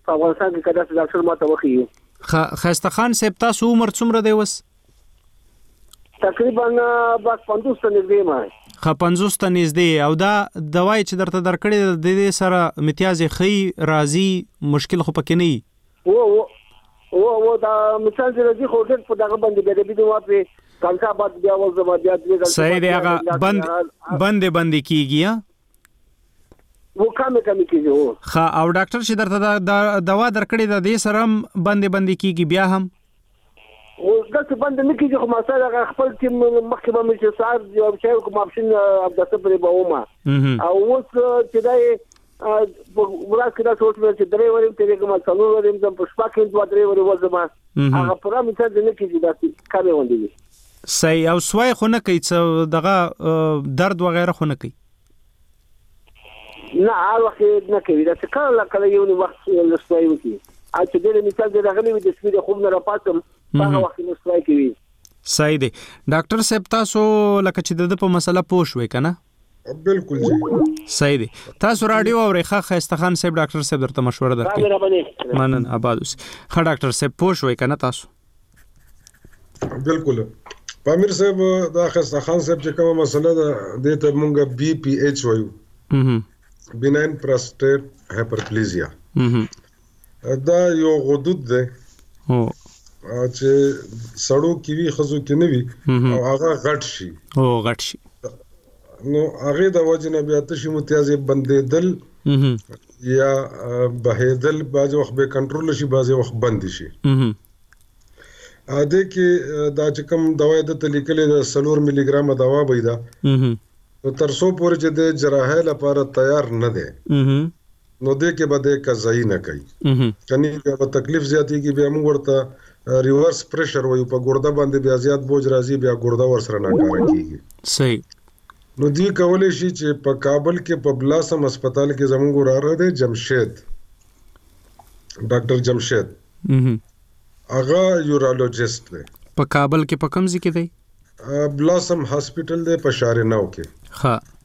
په افغانستان کې کدا ډاکټر ماته وخیو. خاسته خان صاحب تاسو عمر څومره دی وس؟ تقریبا بس 50 ته نږدې ما. 50 ته نږدې. او دا دوايي چې درته درکړې د دې سره امتیاز خي راضي مشکل خو پکې نه وي. او دا مثال چې خو ډېر په دغه باندې د دې په کانسا بعد بیا وځم بیا دې صحیح دی. هغه بند کیږي و کم کیږي. او ډاکټر چې درته دوا درکړې د دې سره بند کیږي بیا هم او دغه بند نه کیږي. خو ما سره خپل ټیم مخکې به مې صاحب یو شی کوم اپشن اب د څه په بوما او اوس چې دا ورځ کې دا څه چې درې وریم ترې کوم څلور وریم د پښپاکین دوه درې ورې وځم هغه پرا مثال نه کیږي دا کامې وندي. صحیح. او سوای خو نه کوي څه دغه درد وغیرہ خو نه کوي؟ نه هغه وخت نه کوي. دا څه کله یو وخت لسوای وکي چې دې مثال دې راغلی وي د سپیډ خوب نه راپاتم هغه وخت لسوای کوي. صحیح دی. ډاکټر صاحب تاسو لکه چې د په مسله پوه شوي کنه؟ بالکل صحیح دی. تاسو رادیو اورئ. خاسته خان صاحب ډاکټر صاحب درته مشوره درکړي. منن آباد اوس. ډاکټر صاحب پوه شوي کنه تاسو؟ بالکل. پامیر صاحب دا خاسته خان صاحب چې کومه مسله ده د ته مونږه بي پی ایچ وایو. بناین پروستیټ هایپرپلیزیا. دا یو غدود ده چې سړو کې وی خزو کې نه وي او هغه غټ شي. نو هغه د وجنه بیا تشي متیازه بندیدل یا بهیدل بعض وخت به کنټرول شي بعض وخت بند شي. اده کې دا چې کوم دوا د تلیکلې د 3 ملي ګرام دوا بيدا نو تر څو پورې چې د جراحه لپاره تیار نه ده نو دې کې بده قضایي نه کوي. کني به تکلیف زیاتی کې به موږ ورته ریورس پریشر وایو په ګرده باندې بیا زیات بوج راځي بیا ګرده ور سره ناکاره کیږي. صحیح. نو دی کولای شي چې په کابل کې په بلاسم هسپتال کې زموږ وراره دی جمشید ډاکټر جمشید هغه یورولوژیست دی په کابل کې په کوم ځای کې دی؟ بلاسم هاسپټل دی په شارناو کې.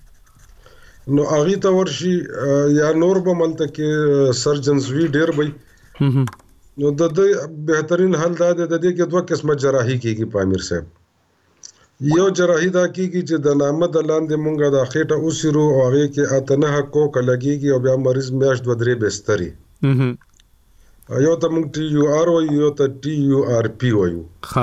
ها نو هغه ته ورشي یا نور به ملته کې سرجنز وی ډیر وي. نو د بهترین حل دا دی د دې کې دوه قسمه جراحي کیږي پامیر صاحب. یو جراحي دا کیږي چې د نامه د لاندې مونږه د خېټه اوسرو او هغه کې اتنه کوک لګيږي او بیا مریض میاش 2-3 بستري. یو ته مونږ ټي یو آر او یو ته ټي یو آر پی وایو.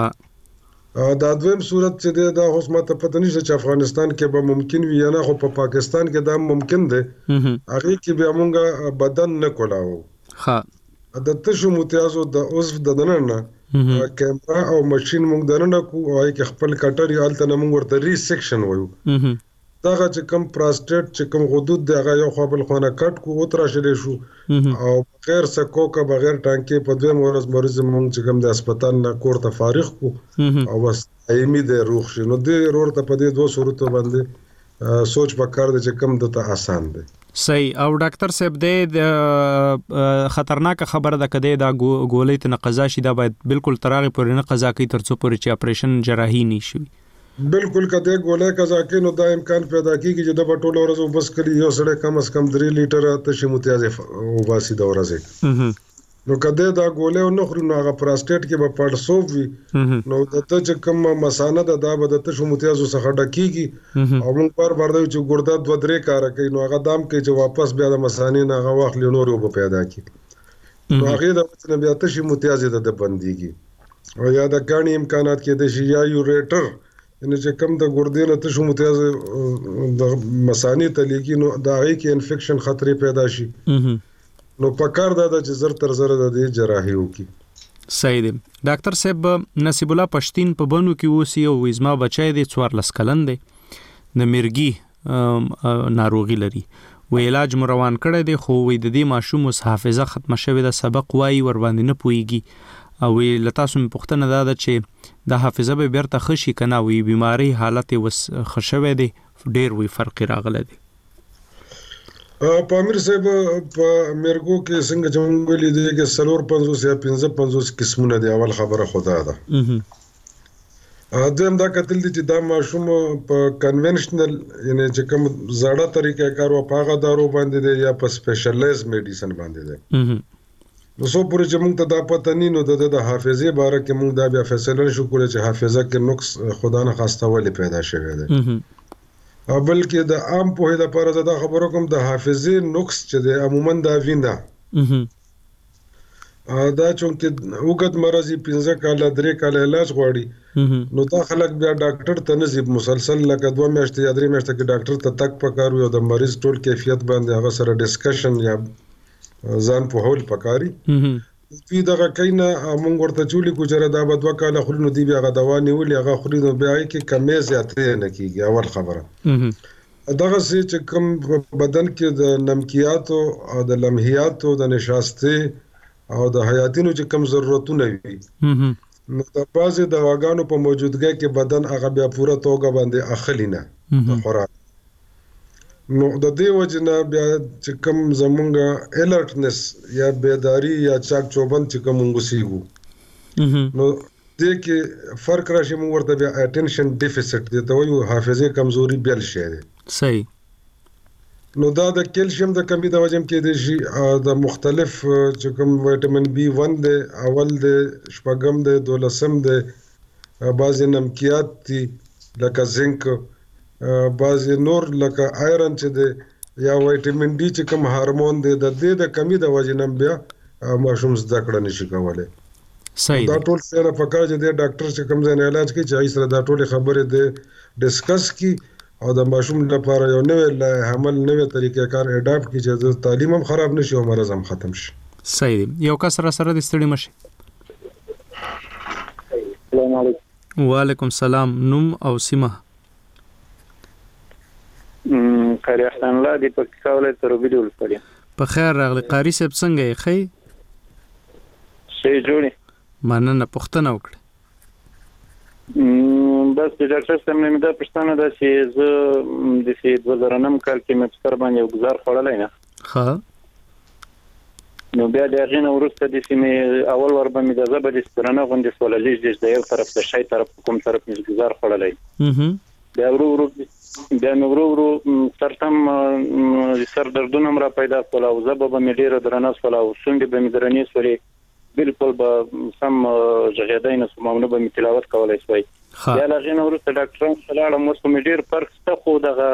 دا دویم صورت چې دا اوس ماته پته نشته چې افغانستان کې به ممکن وي یا نه خو په پاکستان کې دا ممکن دی. هغه کې بیا مونږه بدن نه کولاو. د تشو متیازو د عضو د دننه کیمرا او ماشين موږ درنه کو او کې خپل کټري حالت نه موږ ورته ریسیکشن وایو. دا چې کوم پروستیټ چې کوم غدود دی هغه یو خپل خونه کټ کو او تر شلې شو او بغیر سکو کا بغیر ټانکې په دوه مورز مریض موږ چې کوم د هسپتال نه کور ته فارغ کو او بس ایمي د روغ شي. نو د رور ته په دې دوه صورتو باندې سوچ وکړ چې کوم دته آسان دی. صحیح. او ډاکټر صاحب د خطرناک خبره ده کده دا ګولې ته قضا شي دا باید بالکل تراغي پورې نه قضا کوي تر څو پورې چې اپریشن جراحي نشي. بالکل کده ګولې قضا کوي نو دا امکان پیدا کیږي چې د ټولو ورځو بس کړي یو سړی کم از کم 3 لیټر تشي متیازه او باسي د ورځې. نو کده دا ګولې نو خوري نو هغه پروستیټ کې به پړسوب وي نو د ته چې کوم مسانه ده دا به د تشو متیازو څخه ډکیږي او موږ بار دی چې ګرده 2-3 کار کوي نو هغه دام کې چې واپس بیا د مسانې نه هغه واخلي نور به پیدا کی نو هغه د وڅنه بیا تشي متیازه د بنديږي او یا د کاني امکانات کې د شي یا یوریټر ان چې کوم د ګردې نه تشو متیازه د مسانې ته لګي نو دا هي کې انفیکشن خطرې پیدا شي. نو پکار دا چې زر تر زر د جراحي وکي. صحیح دی. ډاکټر صاحب نصیب الله پښتين په بنو کې اوسي او وزما بچای دی 14 کلن دی د مرګي ناروغي لري و علاج مو روان کړی دی خو وې د دې ماشوم حافظه ختمه شوې د سبق وایي ور باندې نه پويږي او لتاسو په پښتنه دا چې د حافظه به بیرته خشي کنه وي بیماری حالت وس خشوي دی ډیر وی فرق راغله دی. پامیر صاحب په مرګو کې څنګه چې موږ لیدل کې 450 یا 55 قسمونه دي. اول خبره خدا ده. دویم دا کتل دي چې دا ماشوم په کنونشنل یعنی چې کوم زړه طریقې کار او پاغه دارو باندې دي یا په سپیشلایز میډیسن باندې دي. نو سو پورې چې موږ ته دا پته نه نو د حافظې باره کې موږ دا بیا فیصله نشو کولای چې حافظه کې نقص خدا نه خواسته ولې پیدا شوی دی او بلکې د عام پوهې لپاره دا خبرو کوم د حافظې نقص چې دی عموما دا وینه دا چونکې وګت مرضی 15 کاله 3 کاله علاج غواړي نو دا خلک بیا ډاکټر ته نه ځي مسلسل لکه 2 میاشتې یا 3 میاشتې کې ډاکټر ته تک پکارو او د مریض ټول کیفیت باندې هغه سره ډسکشن یا ځان په هول پکاري دوی دغه کینه مونږ ورته چولي کو چې دا به 2 کاله خوري نو دی بیا هغه دوا نیولې هغه خوري نو بیا کې کمې زیاتې نه کیږي اول خبره دغه چې کوم بدن کې د نمکیاتو او د لمحیاتو د نشاستې او د حیاتینو چې کم ضرورتونه وي نو د بازي دواګانو په موجودګۍ کې بدن هغه بیا پوره توګه باندې اخلي نه خوراک نو د دې وجنه بیا چې کم زمونږه الرټنس یا بیداری یا چاک چوبند چې کوم وسیګو نو دې کې فرق راشي موږ ورته بیا اټینشن ډیفیسټ دی ته وایو حافظه کمزوري بیل شي دی صحیح نو دا د کیلشیم د کمی د وجم کې د شي د مختلف چې کوم وټامین B1 دی اول دی شپږم دی دولسم دی بعضی نمکیات دي لکه زنک بعضی نور لکه آیرن چې دی یا وټامین ډي چې کوم هورمون دی د دې د کمی د وجنم بیا ماشوم زده کړه نشي کولای صحیح دا ټول سره پکار چې د ډاکټر چې کوم ځای علاج کوي چې ایسره دا ټول خبره دی ډسکس کی او د ماشوم لپاره یو نوې عمل نوې طریقې کار اډاپټ کی چې تعلیم هم خراب نشي او مرز هم ختم شي صحیح یو کس سره د ستړي مشي السلام علیکم وعلیکم السلام نوم او سیمه قاری احسان الله دی پکې کولای تر ویډیو لپاره په خیر راغلی قاری صاحب څنګه یې خی صحیح جوړی مننه پښتنه وکړه بس د ډاکټر صاحب نه دا پښتنه ده چې زه د 2009 کال کې مې پر باندې یو گزار خړلای نه ها نو بیا د غینه ورسته د سیمه اول ور باندې د زبر د سترانه غونډې سوللیج د یو طرف د شای طرف کوم طرف مې گزار خړلای بیا ورو سرتم سر دردونه مرا پیدا کول او زبر به مې ډیر درنه سول او سونډې به مې درنې سولې بالکل به سم جګیدای نه سمونه به تلاوت کولای شوی یا لغینه ورته ډاکټران سلاله مو کوم ډیر فرق ست خو دغه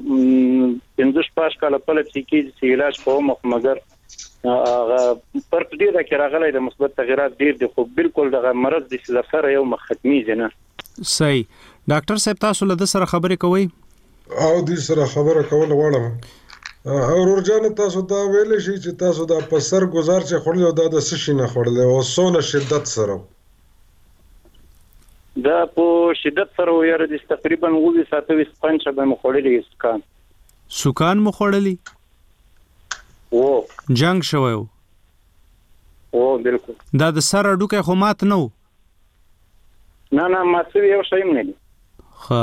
15 کال په لټ کې چې علاج کوم مګر هغه فرق ډیر راغلی د مثبت تغیرات ډیر دي خو بالکل دغه مرض د سره یو مختمي نه صحیح ډاکټر صاحب تاسو له سره خبرې کوئ او دې سره خبره کول غواړم او ورجان تاسو دا ویل شي چې تاسو دا په سر گزار چې خورل او دا د سشي نه خورل او سونه شدت سره دا په شدت سره ویره د تقریبا 27 پنځه به مخړلې سکان مخړلې او جنگ شوی او بالکل دا د سر اډوکه خو مات نو نه ماته یو شایم نه ها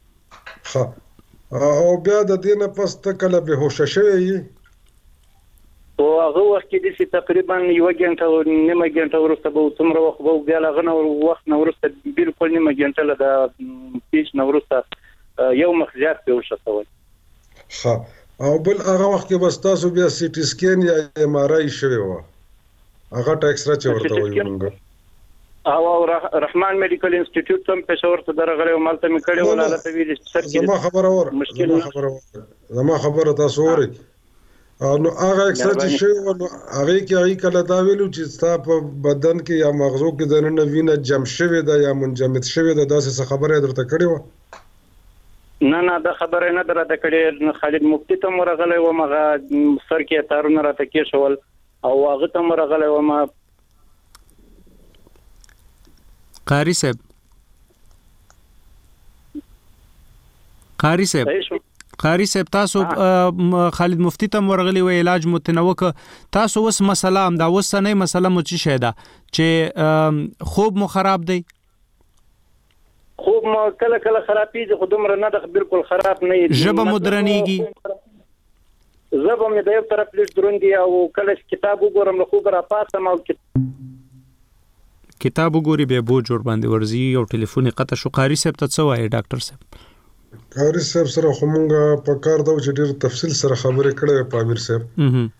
او بیا د دې نه پس ته کله به هوښ شوی او هغه وخت کې د تقریبا یو غنټه او نیمه غنټه ورسته به څومره وخت به بیا لغنه وخت نو ورسته بالکل نیمه غنټه له د پیش نو ورسته یو مخزیات به وشتول ها او بل هغه وخت کې بس تاسو بیا سی ټی سکین یا ایم آر آی شوی و هغه ټیکسرا چې ورته وایو موږ او رحمان میډیکل انسټیټیوټ هم پېښور ته درغلی او مالته مې کړی و لاله ته ویل سر کې زما خبره تاسو اورئ نو هغه اکثر چې شوی نو هغه کې کله دا ویلو چې ستا په بدن کې یا مغزو کې د نن وینه جمع شوی ده یا منجمد شوی ده داسې خبره درته کړې و نه دا خبره نه درته کړې خالد مفتی ته مرغلی و مغه سر کې تارونه راته کې شول او هغه ته مرغلی و ما قاری صاحب تاسو خالد مفتی ته ورغلی و علاج متنوع تاسو وس مسله هم دا وس نه مسله مو چی شه ده چې خوب مو خراب دی خوب مو کله خرابېږي خو دومره نه ده بالکل خراب نه ژبه مو درنیږي زبم مې د یو طرف لږ دروندي او کله کتاب وګورم نو خوب را پاسم او کتاب وګوري به بو جوړ باندې ورزي او ټلیفون قطع شو قاری صاحب ته څه وایي ډاکټر صاحب قاری صاحب سره خو مونږه په کار دا چې ډېر تفصیل سره خبرې کړې په امیر صاحب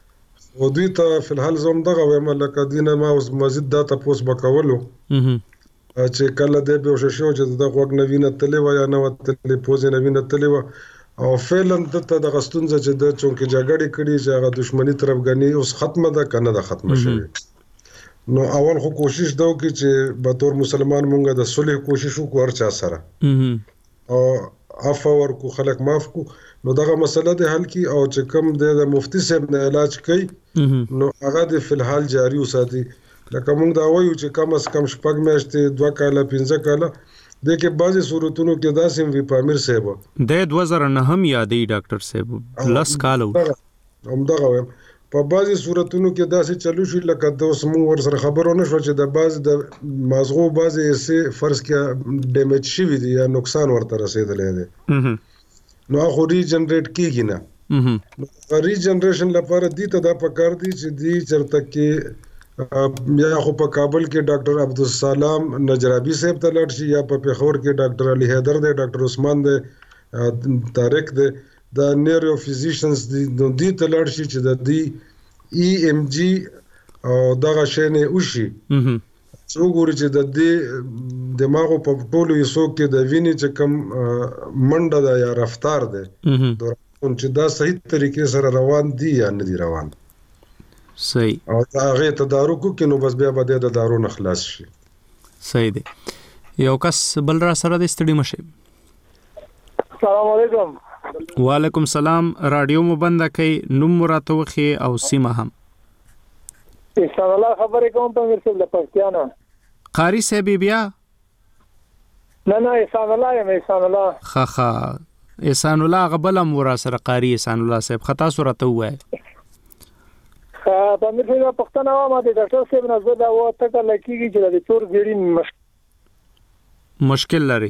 او دوی ته فلحال زوم دغه وایم لکه دینه ما اوس مزید دا تاسو بکولو چې کله د به شو چې د غوګ نوینه تلې و یا نو تلې پوزې نوینه تلې و او فعلا د غستونځ چې د چونکې جګړې کړي چې هغه دښمنی طرفګنی اوس ختمه ده کنه ده ختمه شوه نو اول خو کوشش دا وکړي چې به تور مسلمان مونږه د صلح کوشش وکړو هر چا سره او عفو ورکو خلک معاف کو نو دغه مسله د حل کی او چې کوم د مفتی صاحب نه علاج کوي نو هغه د فلحال جاری وساتي لکه مونږ دا وایو چې کم از کم شپږ میاشتې 2 کاله 15 کاله د کې بعضی صورتونو کې داسې وی پامیر صاحب د 2009 هم یادې ډاکټر صاحب لس کال هم دا وایم په بعضی صورتونو کې داسې چلو شي لکه د اوس مونږ ور سره خبرونه شو چې د بعض د مازغو بعضی یې فرض کې ډیمیج شوی دی یا نقصان ورته رسیدلی دی نو هغه ری جنریټ کیږي نه ری جنریشن لپاره دي ته دا پکار دي چې دی چرته کې یا خو په کابل کې ډاکټر عبدالسلام نجرابی صاحب ته لاړ شي یا په پیښور کې ډاکټر علي حیدر دی ډاکټر عثمان دی طارق دی د نیورو فزیشنز دی ته لاړ شي چې د دی ای ام جی او دغه شی نه وشي څو ګوري چې د دې دماغ په ټولو حصو کې د وینې چې کم منډه ده یا رفتار ده چې دا صحیح طریقې سره روان دي یا نه دي روان صحیح او هغه تدارک کې نو بس بیا به د دارو نه خلاص شي صحیح دی یو کس بل را سره د استډی مشه السلام علیکم وعلیکم السلام رادیو مو بند کړئ نوم مراته وخی او سیمه هم احسان الله خبرې کوم په مرسل د پښتیانا قاری صاحب بیا نه احسان الله یم احسان الله خخ احسان الله غبل مورا سره قاری احسان الله صاحب خطا سورته وای په مرسل پښتنه ما د ډاکټر صاحب نه زده و ته کله کیږي چې د تور ګړي مشکل لري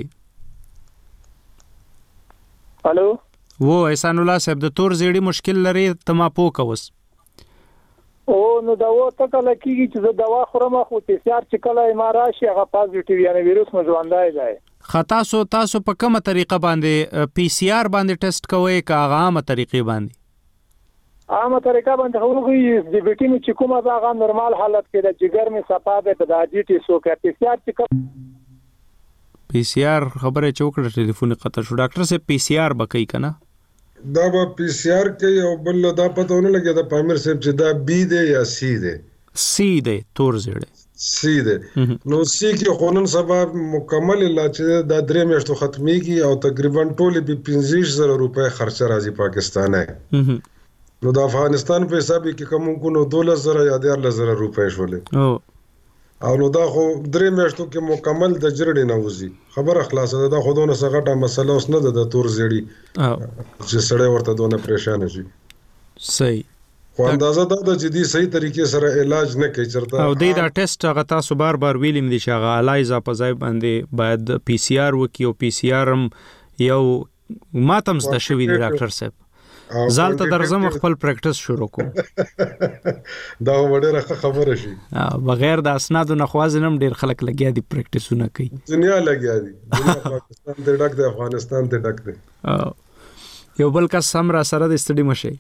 الو و احسان الله صاحب د تور زیړی مشکل لري تما پوکوس او نو دا و ته کله کیږي چې د دوا خورم خو تیار چې کله اماراشي هغه پازیټیو یعنی ویروس مو ژوندای دی خطا سو تاسو په کومه طریقه باندې پی سی آر باندې ټیسټ کوئ کا عامه طریقې باندې عامه طریقه باندې هغه د ویټامین چې کومه هغه نورمال حالت کې د جګر می صفا ده د اجی ټي سو کې پی سی آر چې پی سی آر خبره چوکړه ټلیفون قطع شو ډاکټر سے پی سی آر بکای کنه دا به پی سی آر کې او بل دا پتهونه لګي دا پامیر صاحب چې دا بی دی یا سی دی سی دی تور زیړه سی دی نو سی کې خونن سبب مکمل علاج د 3 میاشتو ختميږي او تقریبا ټول به 15000 روپے خرچه راځي پاکستان ہے نو د افغانستان په حساب کې کوم کو نو 12000 یا 14000 روپے شولې او نو دا خو 3 میاشتو کې مکمل د جرړې نه وځي خبره خلاصه ده خودونه سغټه مسله اوس نه ده د تور زیړی چې سړی ورته دونه پریشان شي صحیح خو اندازه ده چې دی صحیح طریقې سره علاج نه کوي چرته او دا ټیسټ هغه تاسو بار ویلم دي چې هغه الایزا په ځای باندې باید پی سی آر وکي او پی سی آر یو ماتم زده شوی دی ډاکټر صاحب زالته درځم خپل پریکټیس شروع کوم دا وړه خبره شي بغیر د اسنادو نه خوازنم ډیر خلک لګیا دي پریکټیسونه کوي دنیا لګیا دي پاکستان ته ډک دی افغانستان ته ډک دی یو بل کا سم را سره د استډی مشه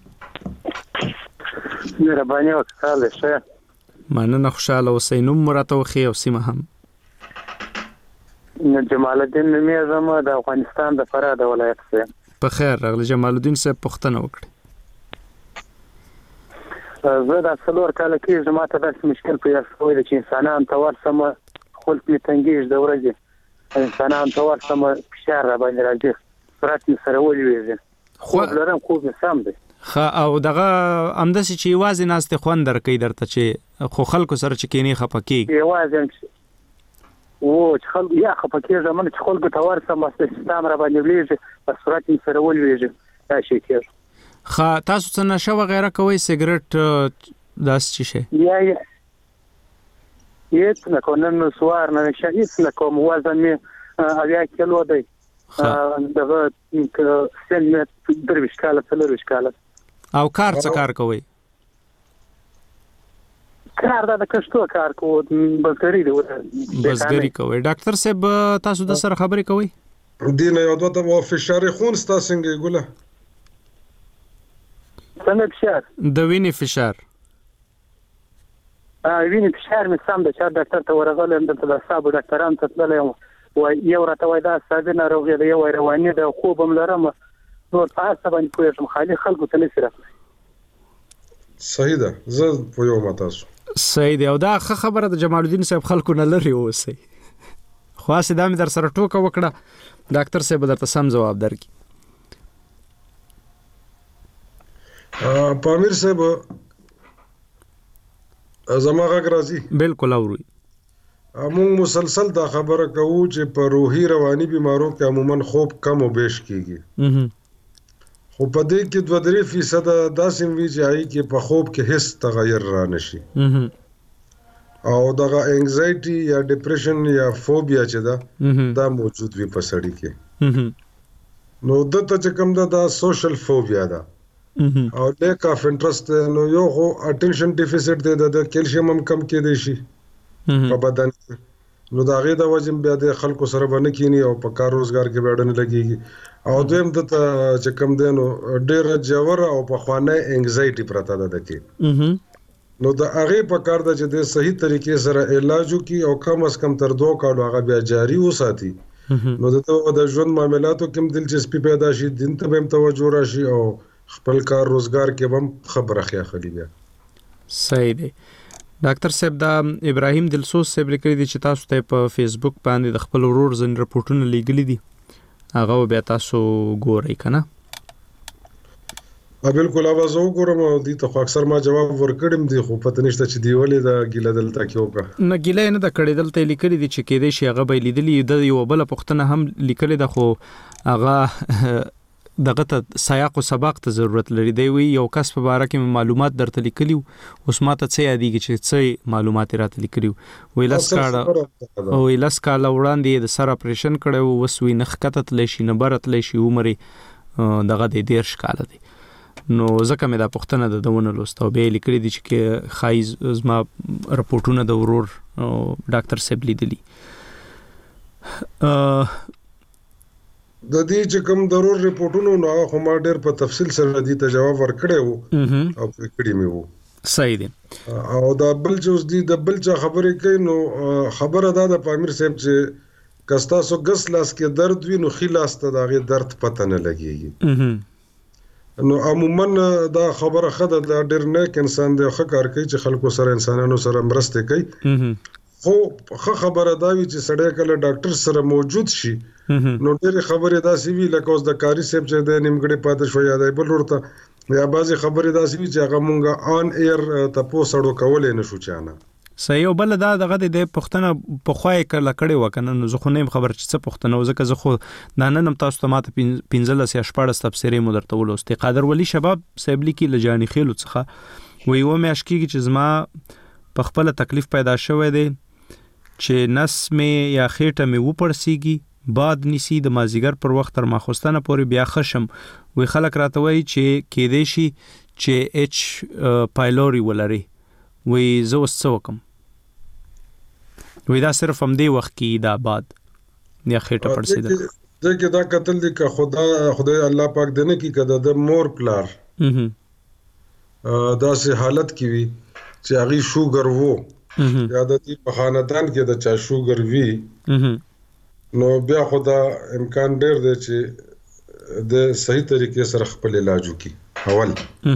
مهرباني وکړه شه مننه خوشاله اوسئ نوم مراته وخی او سیمه هم جمال الدین نومي اعظم د افغانستان د فراه د ولایت څخه په خیر راغلی جمال الدین صاحب پوښتنه وکړه زه د څلور کال کې زماته د مشکل پیدا شوی چې انسانان تورسم خپل پیټنګیش د ورځې انسانان تورسم فشار را باندې راځي سرعت سره ولويږي خو لرم خو سم دی او دغه امدسي چې یوازې ناشته خوان درکې درته چې خو خلکو سره چې کینی خپکی یوازې او چې خلک یا خپکه زمون چې خلک تاور سم سیستم را باندې ولیږي په سرعت سره ولويږي دا شي کېږي خا تاسو څه نشه وغیرہ کوي سیګریټ داس چی شي یا یت نه کوم سوار نه شهید نه کوم وزن می اویا کیلو دی دغه سن درویش کاله څلور کاله او کار څه کار کوي کار دا کښتو کار کو بزګری دی بزګری کوي ډاکټر صاحب تاسو د سره خبرې کوي دینه یو دوه فشار خون ستاسو څنګه ګوله څنګه فشار د وینې فشار وینې فشار مې سم د چا ډاکټر ته ورغلم د اعصابو ډاکټران ته تللی یم یو راته وایي دا اعصابي ناروغي ده یو رواني ده خوب هم لرم نور په هر څه باندې پوهېږم خالي خلکو ته نشي راتلی صحیح ده زه پوهیږم تاسو صحیح دی او دا خبره د جمال الدین صاحب خلکو نه لري اوسئ خو اسې دا مې در سره ټوکه وکړه ډاکټر صاحب درته سم جواب درکړي پامیر صاحب زما غږ راځي بالکل اوري موږ مسلسل دا خبره کوو چې په روحي رواني بیمارو کې عموما خوب کم او بیش کیږي خو په دې کې 2-3% داسې وی چې آی کې په خوب کې هیڅ تغیر را نشي او دغه انگزایټي یا ډیپریشن یا فوبیا چې دا موجود وي په سړی کې نو دته چې کوم دا سوشل فوبیا ده او لیک اف انټرست نو یو خو اټینشن ډیفیسټ دی د کیلشیم هم کم کې دی شي په بدن نو دا غي د وجم بیا د خلکو سره باندې کینی او په کار روزګار کې بیډن لګيږي او دویم د چې کم دینو ډېر جوړ او په خوانه انگزایټي پرتا ده دکې نو دا هغه په کار ده چې د صحیح طریقې سره علاج وکي او کم از کم تر 2 کالو هغه بیا جاری وساتي نو د ژوند معاملاتو کې دلچسپي پیدا شي دین ته هم توجه راشي او خپل کار روزګار کې هم خبره خیاخلی بیا صحیح دی ډاکټر صاحب دا ابراهیم دلسوز صاحب لیکلی دی چې تاسو ته په فیسبوک باندې د خپل ورور ځن رپورټونه لیکلي دي هغه بیا تاسو ګورئ کنه بالکل اواز وګورم او دي ته اکثر ما جواب ورکړم دي خو پته نشته چې دی ولې دا ګیله دلته کې وکړه نه ګیله نه د کړي دلته لیکلي دي چې کېدې شي هغه به لیدلی د یو بل پښتنه هم لیکلي ده خو هغه دغه ته سیاق او سباق ته ضرورت لري دی وی یو کس په باره کې معلومات درته لیکلی اوس ماته څه یادېږي چې څه معلومات راته لیکلی وی لاس کاله وړاندې د سر اپریشن کړو وسوي نخ کته تل شي نه برت لشي عمر دغه د 10 کال دی نو ځکه مې دا پښتنه د دونه لوستو به لیکلي دي چې خایز زما رپورټونه د ورور ډاکټر صاحب لیدلی د دې چې کوم ضرور ریپورټونو نو هغه ما ډېر په تفصیل سره دې ته جواب ورکړی وو او کړی مې وو صحیح دی او دا بل چې اوس دې د بل چا خبرې کوي نو خبره دا د پامیر صاحب چې کستا سو ګس لاس کې درد وي نو خلاص ته داغه درد پته نه لګيږي نو عموما دا خبره خده د ډېر نیک انسان دی خو کار کوي چې خلکو سره انسانانو سره مرسته کوي خو خبره دا وی چې سړی کله ډاکټر سره موجود شي نو ډېر خبره دا سی وی لکه اوس د کاری صاحب چې د نیمګړې پاتې شو یا د بل ورته یا بعضی خبره دا سی وی چې هغه مونږه آن ایر تاسو سره کولې نشو چانه صحیح او بل دا دغه د پښتنه په خوای کله کړي وکنه نو زه خو نه خبر چې څه پښتنه وزکه زه خو نن هم تاسو ته ماته 15 یا 14 تفسیرې مو درته ولوستي قادر ولی شباب صاحب لیکي لجانی خېلو څخه وی و مې اشکیږي چې زما په خپل تکلیف پیدا شوې دی چې نس مې یا خېټه مې وپړسیږي بعد نسی د مازیګر پر وخت تر ماخوستانه پورې بیا خشم وی خلک راته وایي چې کېدې شي چې اچ پایلوري ولري وی زه اوس څه وکم وی دا صرف هم دی وخت کې دا بعد یا خېټه پړسیدل دغه دا قتل دي که خدای الله پاک دنه کې کده د مور پلار دا سه حالت کې وي چې هغه شوګر وو یا د دې په خاندان کې د چا شوګر وی نو بیا خدا امکان ډېر دی چې د صحیح طریقې سره خپل علاج وکړي اول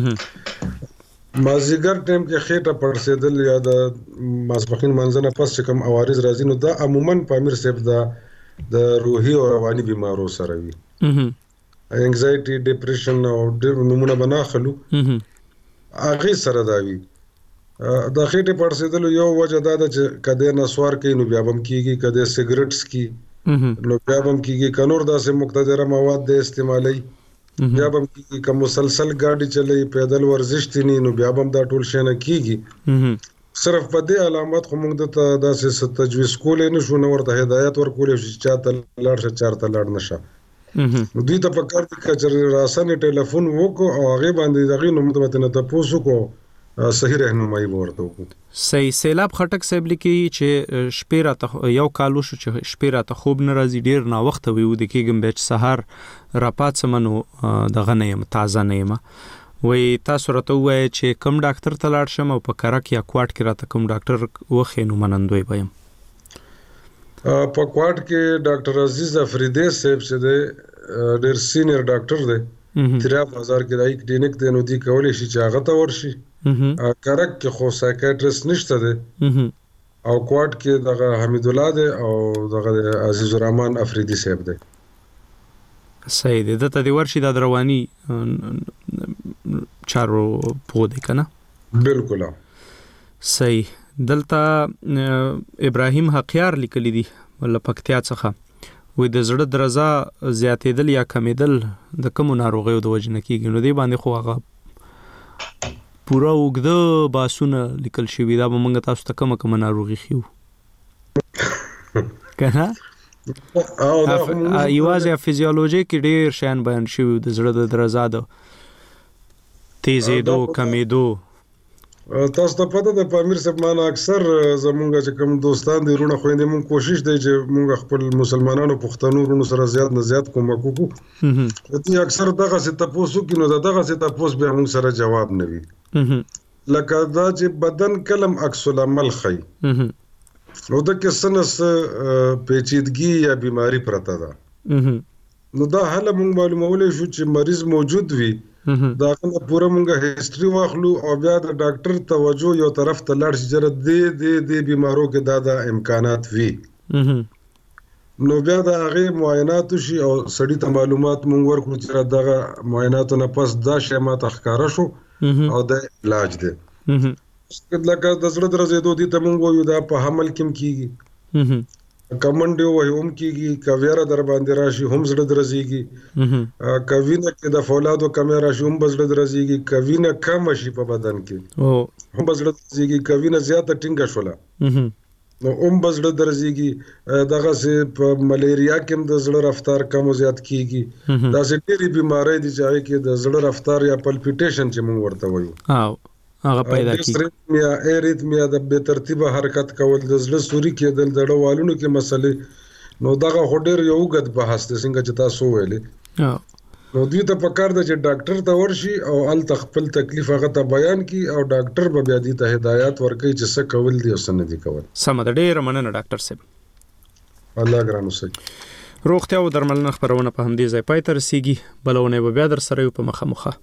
مازیګر ټیم کې خېټه پړسېدل یا د ماسپخین منځنه پس چې کوم عوارض راځي نو دا عموما پامیر صاحب دا د روحي او رواني بیمارو سره وي انگزایټي ډیپریشن او نمونه بناخلو هغه سره دا وي د خېټه پړسېدل یو وجه دا ده چې کده نسوار کوي نو بیا هم کیږي کده سیګریټس کی نو بیا هم کیږي کنور داسې مقتدره مواد د استعمالي بیا هم کیږي کوم مسلسل ګاډي چلای پیدل ورزش تینی نو بیا هم دا ټول شي نه کیږي صرف په دې علامات خو موږ ته داسې تجویز کولې نشو نو ورته هدایت ورکولې چې چاته لاړ شه چارته لاړ نشه نو دوی ته په کار دي چې راسنه ټلیفون وکړو او هغه باندې دغه نو متمتنه تاسو کو صحیح راهنمایي ورته وکړو صحیح سیلاب خټک صاحب لیکي چې شپې راته یو کالو شو چې شپې راته خوب نه راځي ډیر نا وخت وي د کېګم بچ سحر را پات سمنو دغه نه یم تازه نه یم وای تاسو راته وای چې کوم ډاکټر ته لاړ شم او په کرک یا کوټ کې راته کوم ډاکټر وخینو منندوي ویم. په کوټ کې ډاکټر عزیز افریدی صاحب چې دی ډېر سینیئر ډاکټر دی 30,000 کې دای کلینیک دی نو دی کولای شي چې هغه ته ورشي. کرک کې خو سایکیاټریست نشته دی او کوټ کې دغه حمید الله دی او دغه عزیز الرحمن افریدی صاحب دی. صحیح دی. دته دی ورشي د رواني چارو په دې کنه. بالکل صحیح. دلته ابراهیم حقیار لیکلی دی ول پکتیا څخه وې د زړه درزا زیاتېدل یا کمیدل د کوم ناروغیو د وجنه کیږي نو دی باندې خو هغه پورا وګد باسونه لیکل شوی دا موږ تاسو ته کوم ناروغي خيو کنه ایوازه فزیولوژي کې ډېر شان بیان شوی د زړه د درزا د تیزېدو کمیدو. تاسو ته پته ده په امیر صاحب معنا اکثر زمونږ چې کوم دوستان دي رونه خويندې مونږ کوشش دی چې مونږ خپل مسلمانانو پښتنو رونو سره زیات نه زیات کومک وکړو. دي اکثر دغه څه تاسو کې نو دغه څه تاسو به موږ سره جواب نه وي. لکه دا چې بدن کلم عکس العمل خي نو د کې سنس پیچیدګي یا بیماری پرته ده نو دا حاله مونږ معلومولې شو چې مریض موجود وي دا کنه پوره مونږه هیستوري واخلو او بیا د ډاکټر توجه یو طرف ته لاړ شي چې د بیمارو کې دا امکانات وي نو بیا د هغه معاینات شي او سړی ته معلومات مونږ ورکړو چې دغه معایناتو نه پس دا شی ماته ښکارا شو او د علاج دی. لکه د زړه درزېدو دي ته مونږ وایو دا په حمل کې کیږي کمنډ وای هم کیږي کویره در باندې راشي هم زړه درزيږي کوینه کې د فولادو کمره راشي هم زړه درزيږي کوینه کم شي په بدن کې هم زړه درزيږي کوینه زیاته ټینګه شوله نو هم زړه درزيږي دغه سه په ملیریا کې هم د زړه رفتار کم او زیات کیږي دا سه ډېری بیماری دي چې کې د زړه رفتار یا پلپیټیشن چې موږ ورته وایو هغه پیدا کیږي یا ایریتمیا د بے ترتیبه حرکت کول د زړه سوري کې د ډړوالونو کې مسلې نو دغه هډر یو غد بحث د څنګه چې تاسو ویلې نو دوی ته پکار ده چې ډاکټر ته ورشي او ال تخپل تکلیف هغه ته بیان کی او ډاکټر به بیا دي ته هدایت ورکړي چې څه کول دي او څه نه دي کول. سم ده. ډېر مننه ډاکټر صاحب. الله ګرانو سي. روغتیا او درملنه خبرونه په همدې ځای پای ته رسیږي. بلونه به بیا در سره یو په مخه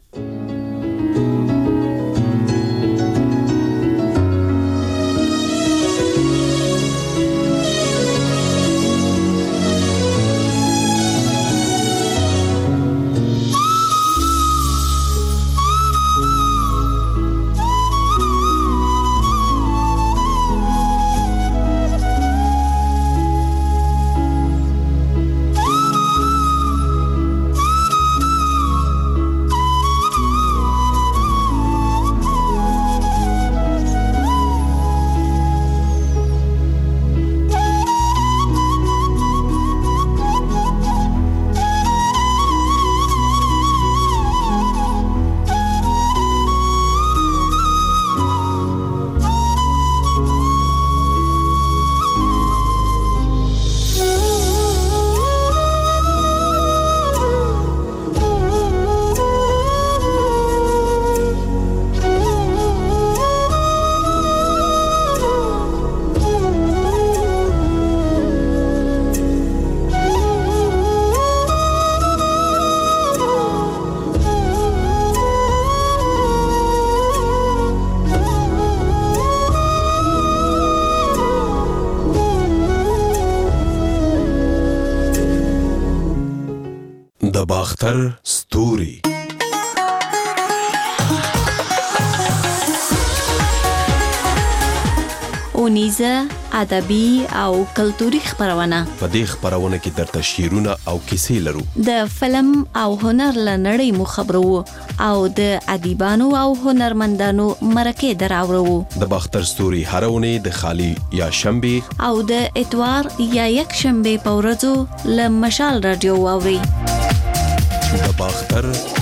د باختر ستوري. اونیزه ادبي او کلتوري خبرونه. په دې خبرونه کې درته شعرونه او کیسې لرو. د فلم او هنر لنړۍ مو خبرو او د ادیبانو او هنرمندانو مرکه دراوړو. د باختر ستوري هرونه د خالی یا شنبه او د اتوار یا یک شنبه په ورځو ل مشال رادیو واوري. د باختر